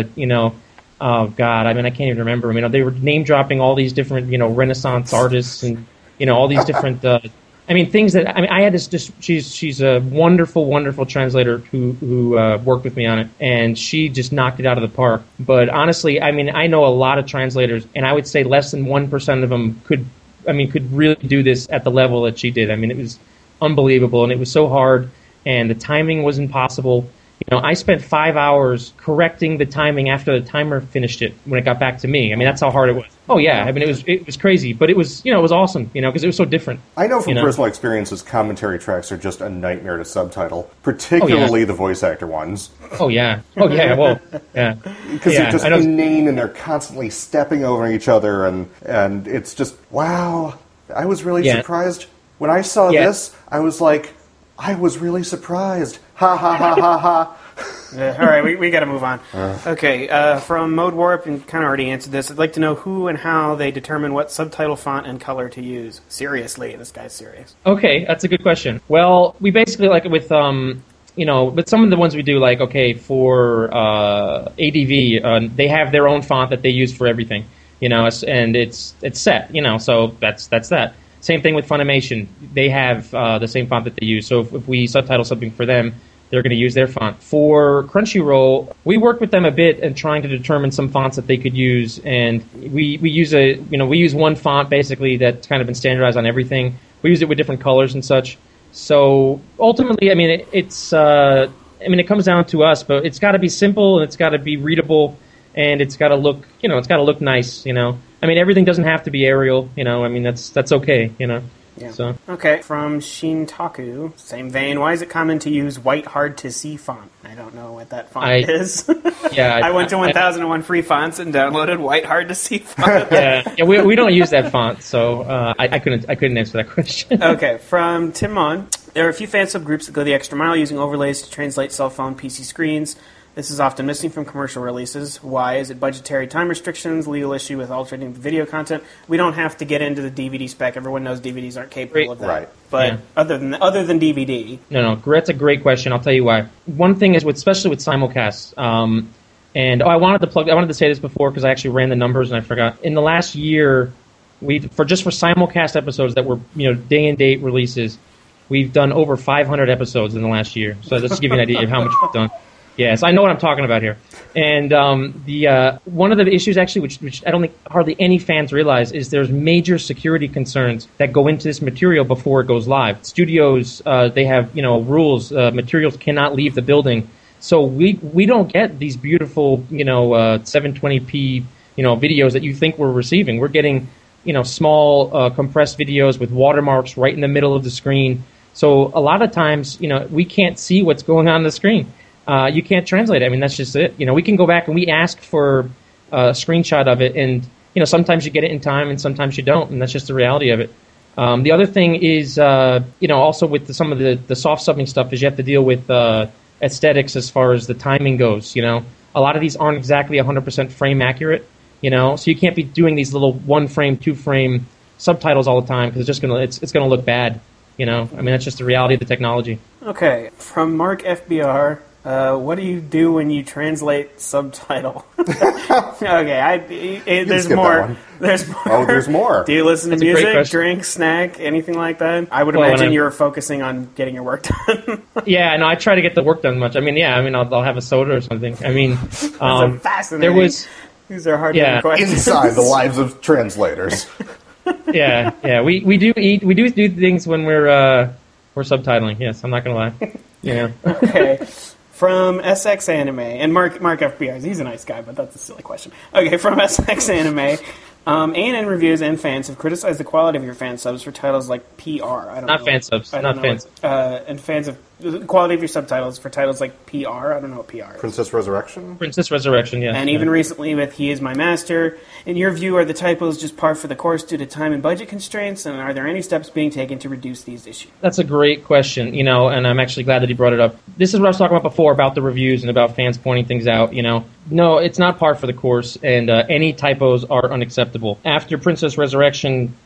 oh God, I can't even remember. They were name dropping all these different, Renaissance artists and, all these different, things that, I had this, she's a wonderful, wonderful translator who worked with me on it, and she just knocked it out of the park. But honestly, I know a lot of translators, and I would say less than 1% of them could really do this at the level that she did. It was unbelievable, and it was so hard, and the timing was impossible. I spent 5 hours correcting the timing after the timer finished it when it got back to me. That's how hard it was. Oh yeah, it was crazy, but it was it was awesome, because it was so different. I know from personal experiences, commentary tracks are just a nightmare to subtitle, particularly the voice actor ones. Oh yeah, well, yeah, because they're just inane and they're constantly stepping over each other, and it's just wow. I was really surprised when I saw this. I was like, I was really surprised. Ha ha ha ha ha. Yeah, all right, we got to move on. Okay, from Mode Warp, and kind of already answered this, I'd like to know who and how they determine what subtitle font and color to use. Seriously, this guy's serious. Okay, that's a good question. Well, we basically, like with but some of the ones we do, like, okay, for ADV, they have their own font that they use for everything, and it's set, so that's that. Same thing with Funimation. They have the same font that they use. So if we subtitle something for them, they're going to use their font. For Crunchyroll, we worked with them a bit in trying to determine some fonts that they could use, and we use one font basically that's kind of been standardized on everything. We use it with different colors and such. So ultimately, it comes down to us, but it's got to be simple and it's got to be readable and it's got to look, nice. Everything doesn't have to be Arial. That's okay. Yeah. So. Okay, from Shintaku, same vein. Why is it common to use white hard-to-see font? I don't know what that font is. Yeah, I went to 1001 Free Fonts and downloaded white hard-to-see font. Yeah, we don't use that font, so I couldn't answer that question. Okay, from Timon, there are a few fan subgroups that go the extra mile using overlays to translate cell phone PC screens. This is often missing from commercial releases. Why? Is it budgetary time restrictions, legal issue with altering the video content? We don't have to get into the DVD spec. Everyone knows DVDs aren't capable of that. Right. But yeah. other than DVD. No, that's a great question. I'll tell you why. One thing is, especially with simulcasts, I wanted to say this before because I actually ran the numbers and I forgot. In the last year, for simulcast episodes that were day and date releases, we've done over 500 episodes in the last year. So just to give you an idea of how much we've done. Yes, I know what I'm talking about here. And one of the issues, actually, which I don't think hardly any fans realize, is there's major security concerns that go into this material before it goes live. Studios, they have rules. Materials cannot leave the building. So we don't get these beautiful 720p videos that you think we're receiving. We're getting small compressed videos with watermarks right in the middle of the screen. So a lot of times we can't see what's going on the screen. You can't translate it. That's just it. We can go back and we ask for a screenshot of it, and sometimes you get it in time, and sometimes you don't, and that's just the reality of it. The other thing is, also with some of the soft subbing stuff, is you have to deal with aesthetics as far as the timing goes. A lot of these aren't exactly 100% frame accurate. So you can't be doing these little 1 frame, 2 frame subtitles all the time because it's gonna look bad. That's just the reality of the technology. Okay, from Mark FBR. What do you do when you translate subtitle? Okay, there's more. There's more. Oh, there's more. Do you listen to That's a great music, question. drink, snack, anything like that? I would imagine you're focusing on getting your work done. Yeah, no, I try to get the work done much. I'll have a soda or something. That's fascinating. These are hard questions. Inside the lives of translators. Yeah. We do do things when we're subtitling. Yes, I'm not gonna lie. Yeah. Okay. From SX Anime, and Mark FBR, he's a nice guy, but that's a silly question. Okay, from SX Anime, ANN reviews and fans have criticized the quality of your fan subs for titles like PR. Not fan subs. And fans of the quality of your subtitles for titles like PR. I don't know what PR is. Princess Resurrection? Princess Resurrection, yes. And even recently with He Is My Master. In your view, are the typos just par for the course due to time and budget constraints, and are there any steps being taken to reduce these issues? That's a great question, and I'm actually glad that he brought it up. This is what I was talking about before about the reviews and about fans pointing things out, No, it's not par for the course, and any typos are unacceptable. After Princess Resurrection,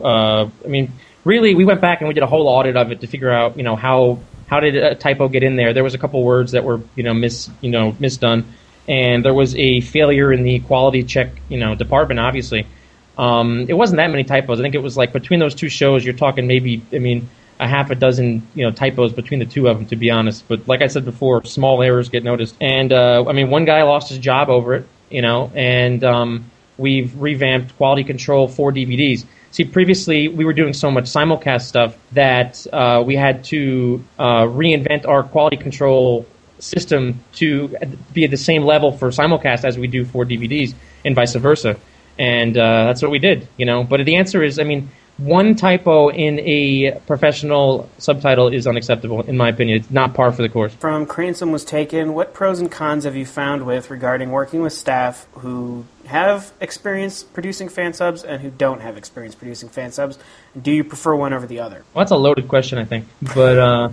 really, we went back and we did a whole audit of it to figure out, how did a typo get in there? There was a couple words that were, misdone, and there was a failure in the quality check, department. Obviously, it wasn't that many typos. I think it was like between those two shows, you're talking maybe, a half a dozen, typos between the two of them, to be honest. But like I said before, small errors get noticed, and one guy lost his job over it, and we've revamped quality control for DVDs. See, previously, we were doing so much simulcast stuff that we had to reinvent our quality control system to be at the same level for simulcast as we do for DVDs and vice versa. And that's what we did, But the answer is, one typo in a professional subtitle is unacceptable, in my opinion. It's not par for the course. From Cranston Was Taken, what pros and cons have you found regarding working with staff who have experience producing fan subs and who don't have experience producing fan subs? And do you prefer one over the other? Well, that's a loaded question, I think. But,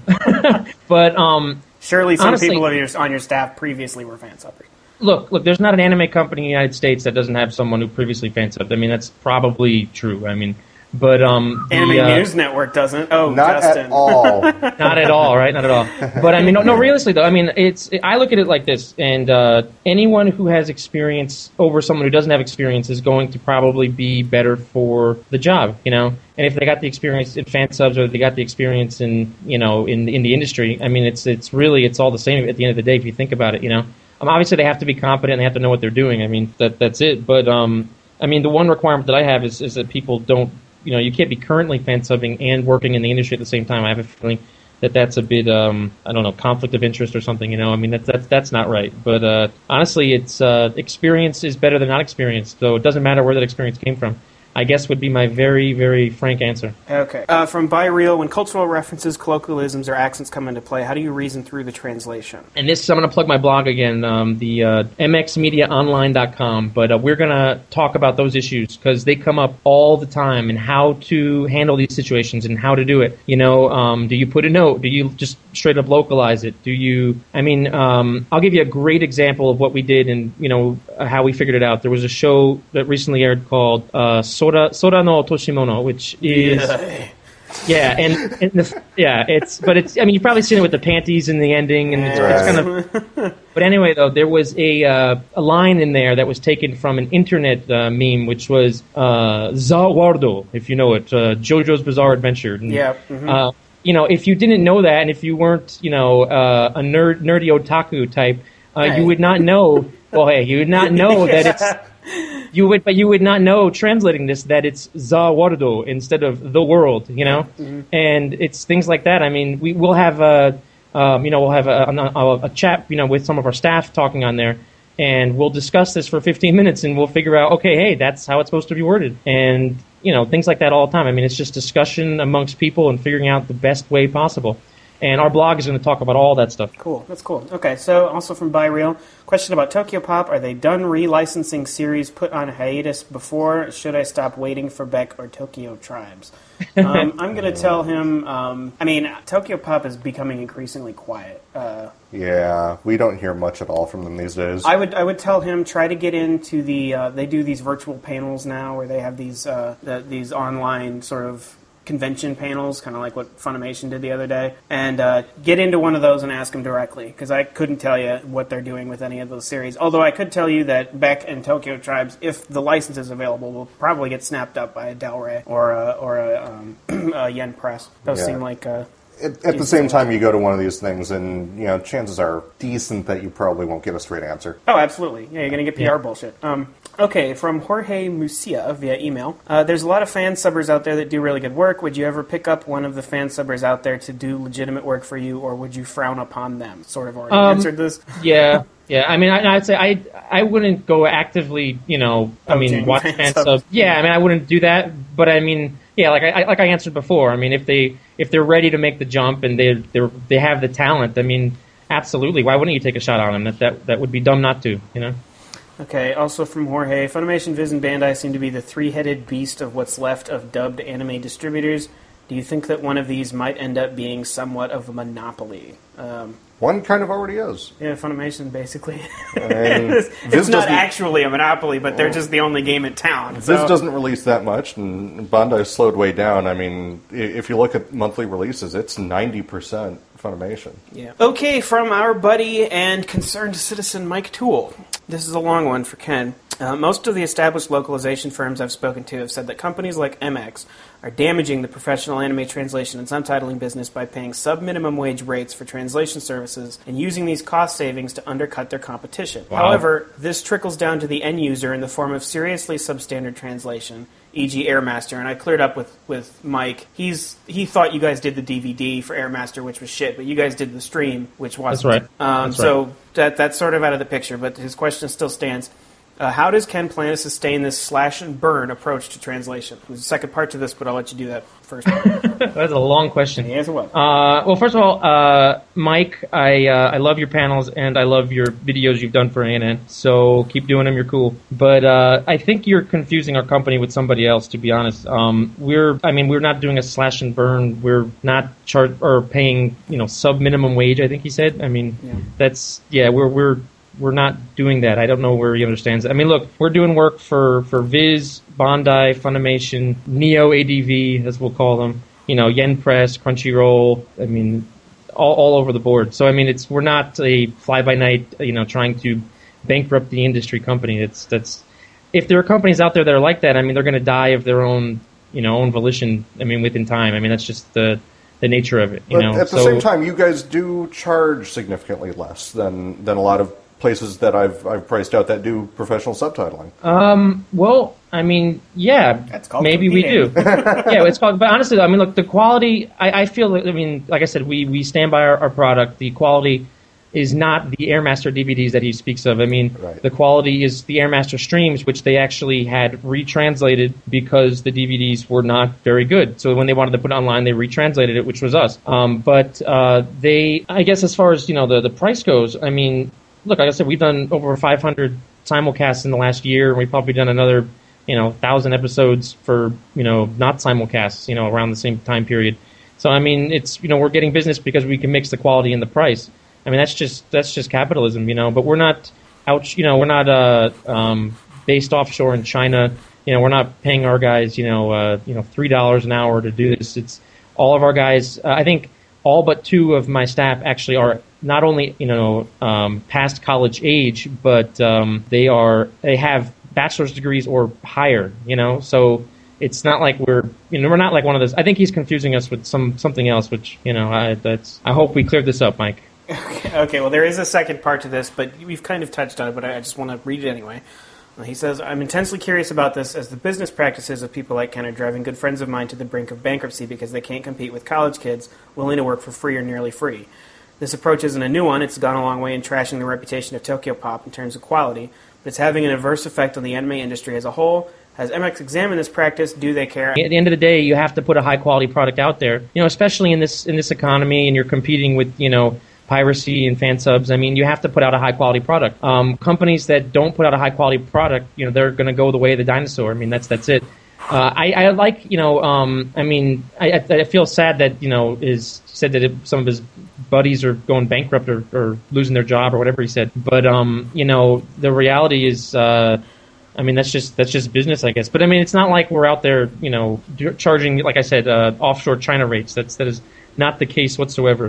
surely some honestly, people on your staff previously were fan subbers. Look, there's not an anime company in the United States that doesn't have someone who previously fan subbed. That's probably true. But Anime News Network doesn't. Oh, Not Justin. at all. not at all, right? Not at all. But I mean, no, realistically though, I mean, I look at it like this, and anyone who has experience over someone who doesn't have experience is going to probably be better for the job, you know. And if they got the experience in fan subs or they got the experience in, you know, in the industry, I mean, it's really all the same at the end of the day if you think about it, you know. Obviously, they have to be competent. They have to know what they're doing. I mean, that's it. But I mean, the one requirement that I have is that people don't. You know, you can't be currently fan subbing and working in the industry at the same time. I have a feeling that's a bit, I don't know, conflict of interest or something. You know, I mean, that's not right. But honestly, it's experience is better than not experience. So it doesn't matter where that experience came from. I guess would be my very, very frank answer. Okay. From By Real, when cultural references, colloquialisms, or accents come into play, how do you reason through the translation? And this, I'm going to plug my blog again, the mxmediaonline.com, but we're going to talk about those issues because they come up all the time and how to handle these situations and how to do it. You know, do you put a note? Do you just straight up localize it? Do you, I mean, I'll give you a great example of what we did and, you know, how we figured it out. There was a show that recently aired called Sora no Toshimono, which is it's I mean, you've probably seen it with the panties in the ending, and it's kind of. But anyway, though, there was a line in there that was taken from an internet meme, which was Zawardo, if you know it, JoJo's Bizarre Adventure. And, you know, if you didn't know that, and if you weren't, you know, a nerdy otaku type, you would not know. Well, hey, you would not know that it's. You would not know translating this that it's Zawardo instead of the world, you know, and it's things like that. I mean, we'll have a chat, you know, with some of our staff talking on there, and we'll discuss this for 15 minutes, and we'll figure out, okay, hey, that's how it's supposed to be worded, and you know, things like that all the time. I mean, it's just discussion amongst people and figuring out the best way possible. And our blog is going to talk about all that stuff. Cool. That's cool. Okay, so also from By Real, question about Tokyo Pop. Are they done relicensing series put on hiatus before? Should I stop waiting for Beck or Tokyo Tribes? I'm going to tell him, I mean, Tokyo Pop is becoming increasingly quiet. Yeah, we don't hear much at all from them these days. I would tell him, try to get into the, they do these virtual panels now where they have these online sort of convention panels, kind of like what Funimation did the other day, and get into one of those and ask them directly, because I couldn't tell you what they're doing with any of those series. Although I could tell you that Beck and Tokyo Tribes, if the license is available, will probably get snapped up by a Del Rey or a Yen Press. Those seem like... At the same time, you go to one of these things, and you know, chances are decent that you probably won't get a straight answer. Oh, absolutely. Yeah, you're going to get PR bullshit. Okay, from Jorge Musia via email. There's a lot of fan subbers out there that do really good work. Would you ever pick up one of the fan subbers out there to do legitimate work for you, or would you frown upon them? Sort of already answered this. Yeah. I mean, I'd say I wouldn't go actively, you know, watch fan subs. Yeah, I mean, I wouldn't do that. But I mean, yeah, like I answered before. I mean, if they're ready to make the jump and they have the talent, I mean, absolutely. Why wouldn't you take a shot on them? That would be dumb not to, you know. Okay, also from Jorge, Funimation, Viz, and Bandai seem to be the three-headed beast of what's left of dubbed anime distributors. Do you think that one of these might end up being somewhat of a monopoly? One kind of already is. Yeah, Funimation, basically. It's not actually a monopoly, but they're just the only game in town. Viz doesn't release that much, and Bandai slowed way down. I mean, if you look at monthly releases, it's 90% Funimation. Yeah. Okay, from our buddy and concerned citizen Mike Toole. This is a long one for Ken. Most of the established localization firms I've spoken to have said that companies like MX are damaging the professional anime translation and subtitling business by paying sub-minimum wage rates for translation services and using these cost savings to undercut their competition. Wow. However, this trickles down to the end user in the form of seriously substandard translation, e.g. Airmaster, and I cleared up with Mike. He thought you guys did the DVD for Airmaster, which was shit, but you guys did the stream, which wasn't. That's right. So that's sort of out of the picture, but his question still stands. How does Ken plan to sustain this slash-and-burn approach to translation? There's a second part to this, but I'll let you do that first. That's a long question. Yes, it was. Well, first of all, Mike, I love your panels, and I love your videos you've done for ANN, so keep doing them, you're cool. But I think you're confusing our company with somebody else, to be honest. We're not doing a slash-and-burn. We're not paying, sub-minimum wage, I think he said. I mean, we're we're not doing that. I don't know where he understands it. I mean, look, we're doing work for Viz, Bandai, Funimation, Neo ADV, as we'll call them, Yen Press, Crunchyroll, I mean, all over the board. So, I mean, we're not a fly-by-night, trying to bankrupt the industry company. If there are companies out there that are like that, I mean, they're going to die of their own, own volition, I mean, within time. I mean, that's just the nature of it, But at the same time, you guys do charge significantly less than a lot of places that I've priced out that do professional subtitling. Well, I mean, yeah, maybe we do. Yeah, it's called. But honestly, I mean, look, the quality. I feel. I mean, like I said, we stand by our product. The quality is not the Airmaster DVDs that he speaks of. I mean, Right. The quality is the Airmaster streams, which they actually had retranslated because the DVDs were not very good. So when they wanted to put it online, they retranslated it, which was us. But I guess as far as the price goes, I mean, look, like I said, we've done over 500 simulcasts in the last year, and we've probably done another 1,000 episodes for not simulcasts around the same time period. So I mean, it's we're getting business because we can mix the quality and the price. I mean, that's just capitalism, But we're not out, we're not based offshore in China. We're not paying our guys, $3 an hour to do this. It's all of our guys. I think all but 2 of my staff actually are not only past college age, but they have bachelor's degrees or higher. So it's not like we're not like one of those. I think he's confusing us with something else, which I hope we cleared this up, Mike. Okay, well, there is a second part to this, but we've kind of touched on it, but I just want to read it anyway. He says, I'm intensely curious about this as the business practices of people like Ken are driving good friends of mine to the brink of bankruptcy because they can't compete with college kids willing to work for free or nearly free. This approach isn't a new one. It's gone a long way in trashing the reputation of Tokyo Pop in terms of quality, but it's having an adverse effect on the anime industry as a whole. Has MX examined this practice? Do they care? At the end of the day, you have to put a high-quality product out there, especially in this economy, and you're competing with, piracy and fan subs. I mean, you have to put out a high-quality product. Companies that don't put out a high-quality product, they're going to go the way of the dinosaur. I mean, that's it. I like, I mean, I feel sad that, he said that some of his buddies are going bankrupt or losing their job or whatever he said. But, the reality is, I mean, that's just business, I guess. But I mean, it's not like we're out there, charging, like I said, offshore China rates. That is not the case whatsoever.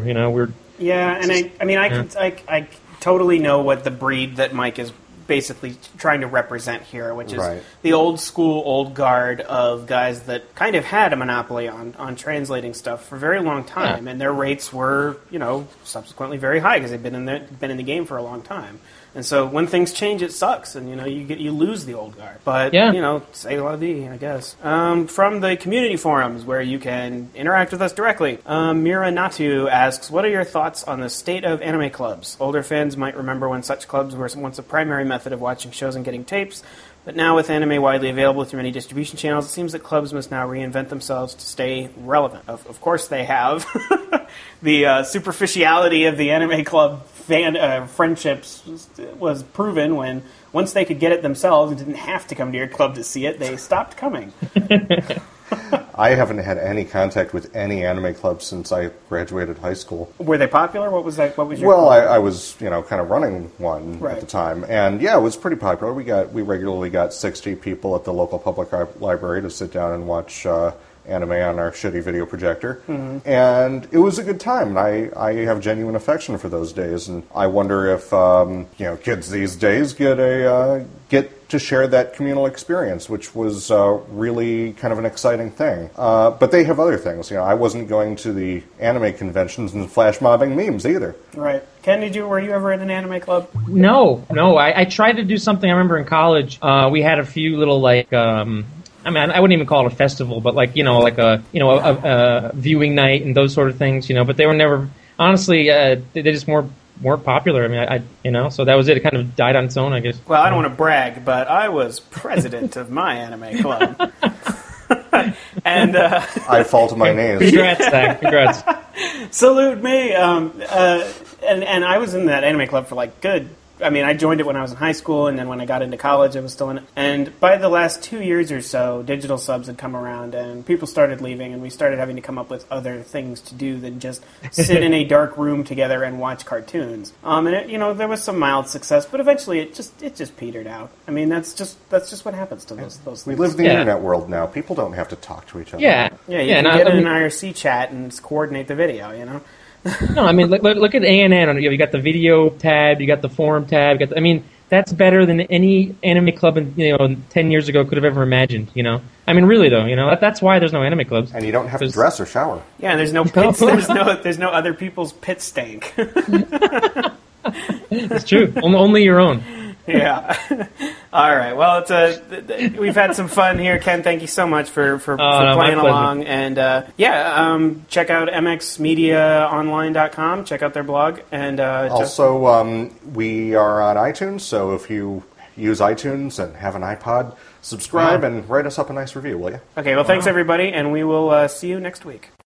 I totally know what the breed that Mike is basically trying to represent here, which is the old school, old guard of guys that kind of had a monopoly on translating stuff for a very long time, and their rates were, subsequently very high because they've been in the game for a long time. And so when things change, it sucks, and you lose the old guard. But say la vie, I guess. From the community forums where you can interact with us directly, Mira Natu asks, "What are your thoughts on the state of anime clubs? Older fans might remember when such clubs were once a primary method of watching shows and getting tapes, but now with anime widely available through many distribution channels, it seems that clubs must now reinvent themselves to stay relevant." Of course, they have. The superficiality of the anime club friendships was proven when once they could get it themselves and didn't have to come to your club to see it, they stopped coming. I haven't had any contact with any anime clubs since I graduated high school. Were they popular? What was that? What was your Well, club? I was, kind of running one at the time, and it was pretty popular. We regularly got 60 people at the local public library to sit down and watch anime on our shitty video projector, and it was a good time. And I have genuine affection for those days, and I wonder if kids these days get to share that communal experience, which was really kind of an exciting thing. But they have other things. I wasn't going to the anime conventions and flash mobbing memes either. Right. Ken, were you ever at an anime club? No. I tried to do something. I remember in college, we had a few little I wouldn't even call it a festival, but a viewing night and those sort of things, But they were never, honestly, they just weren't popular. I mean, so that was it. It kind of died on its own, I guess. Well, I don't want to brag, but I was president of my anime club. And I fall to my knees. Congrats, Zach. Congrats. Salute me. And I was in that anime club for good I mean, I joined it when I was in high school, and then when I got into college, I was still in it. And by the last 2 years or so, digital subs had come around, and people started leaving, and we started having to come up with other things to do than just sit in a dark room together and watch cartoons. And there was some mild success, but eventually it just petered out. I mean, that's just what happens to those things. We live in the internet world now. People don't have to talk to each other. You can get in an IRC chat and coordinate the video, No, I mean, look at ANN. You got the video tab, you got the forum tab. That's better than any anime club 10 years ago could have ever imagined. I mean, really though, that's why there's no anime clubs. And you don't have to dress or shower. Yeah, and there's no pits. there's no other people's pit stank. It's true. Only your own. Yeah. All right. Well, we've had some fun here, Ken. Thank you so much for playing along. And check out mxmediaonline.com. Check out their blog. And also, we are on iTunes. So if you use iTunes and have an iPod, subscribe and write us up a nice review, will you? Okay. Well, thanks everybody, and we will see you next week.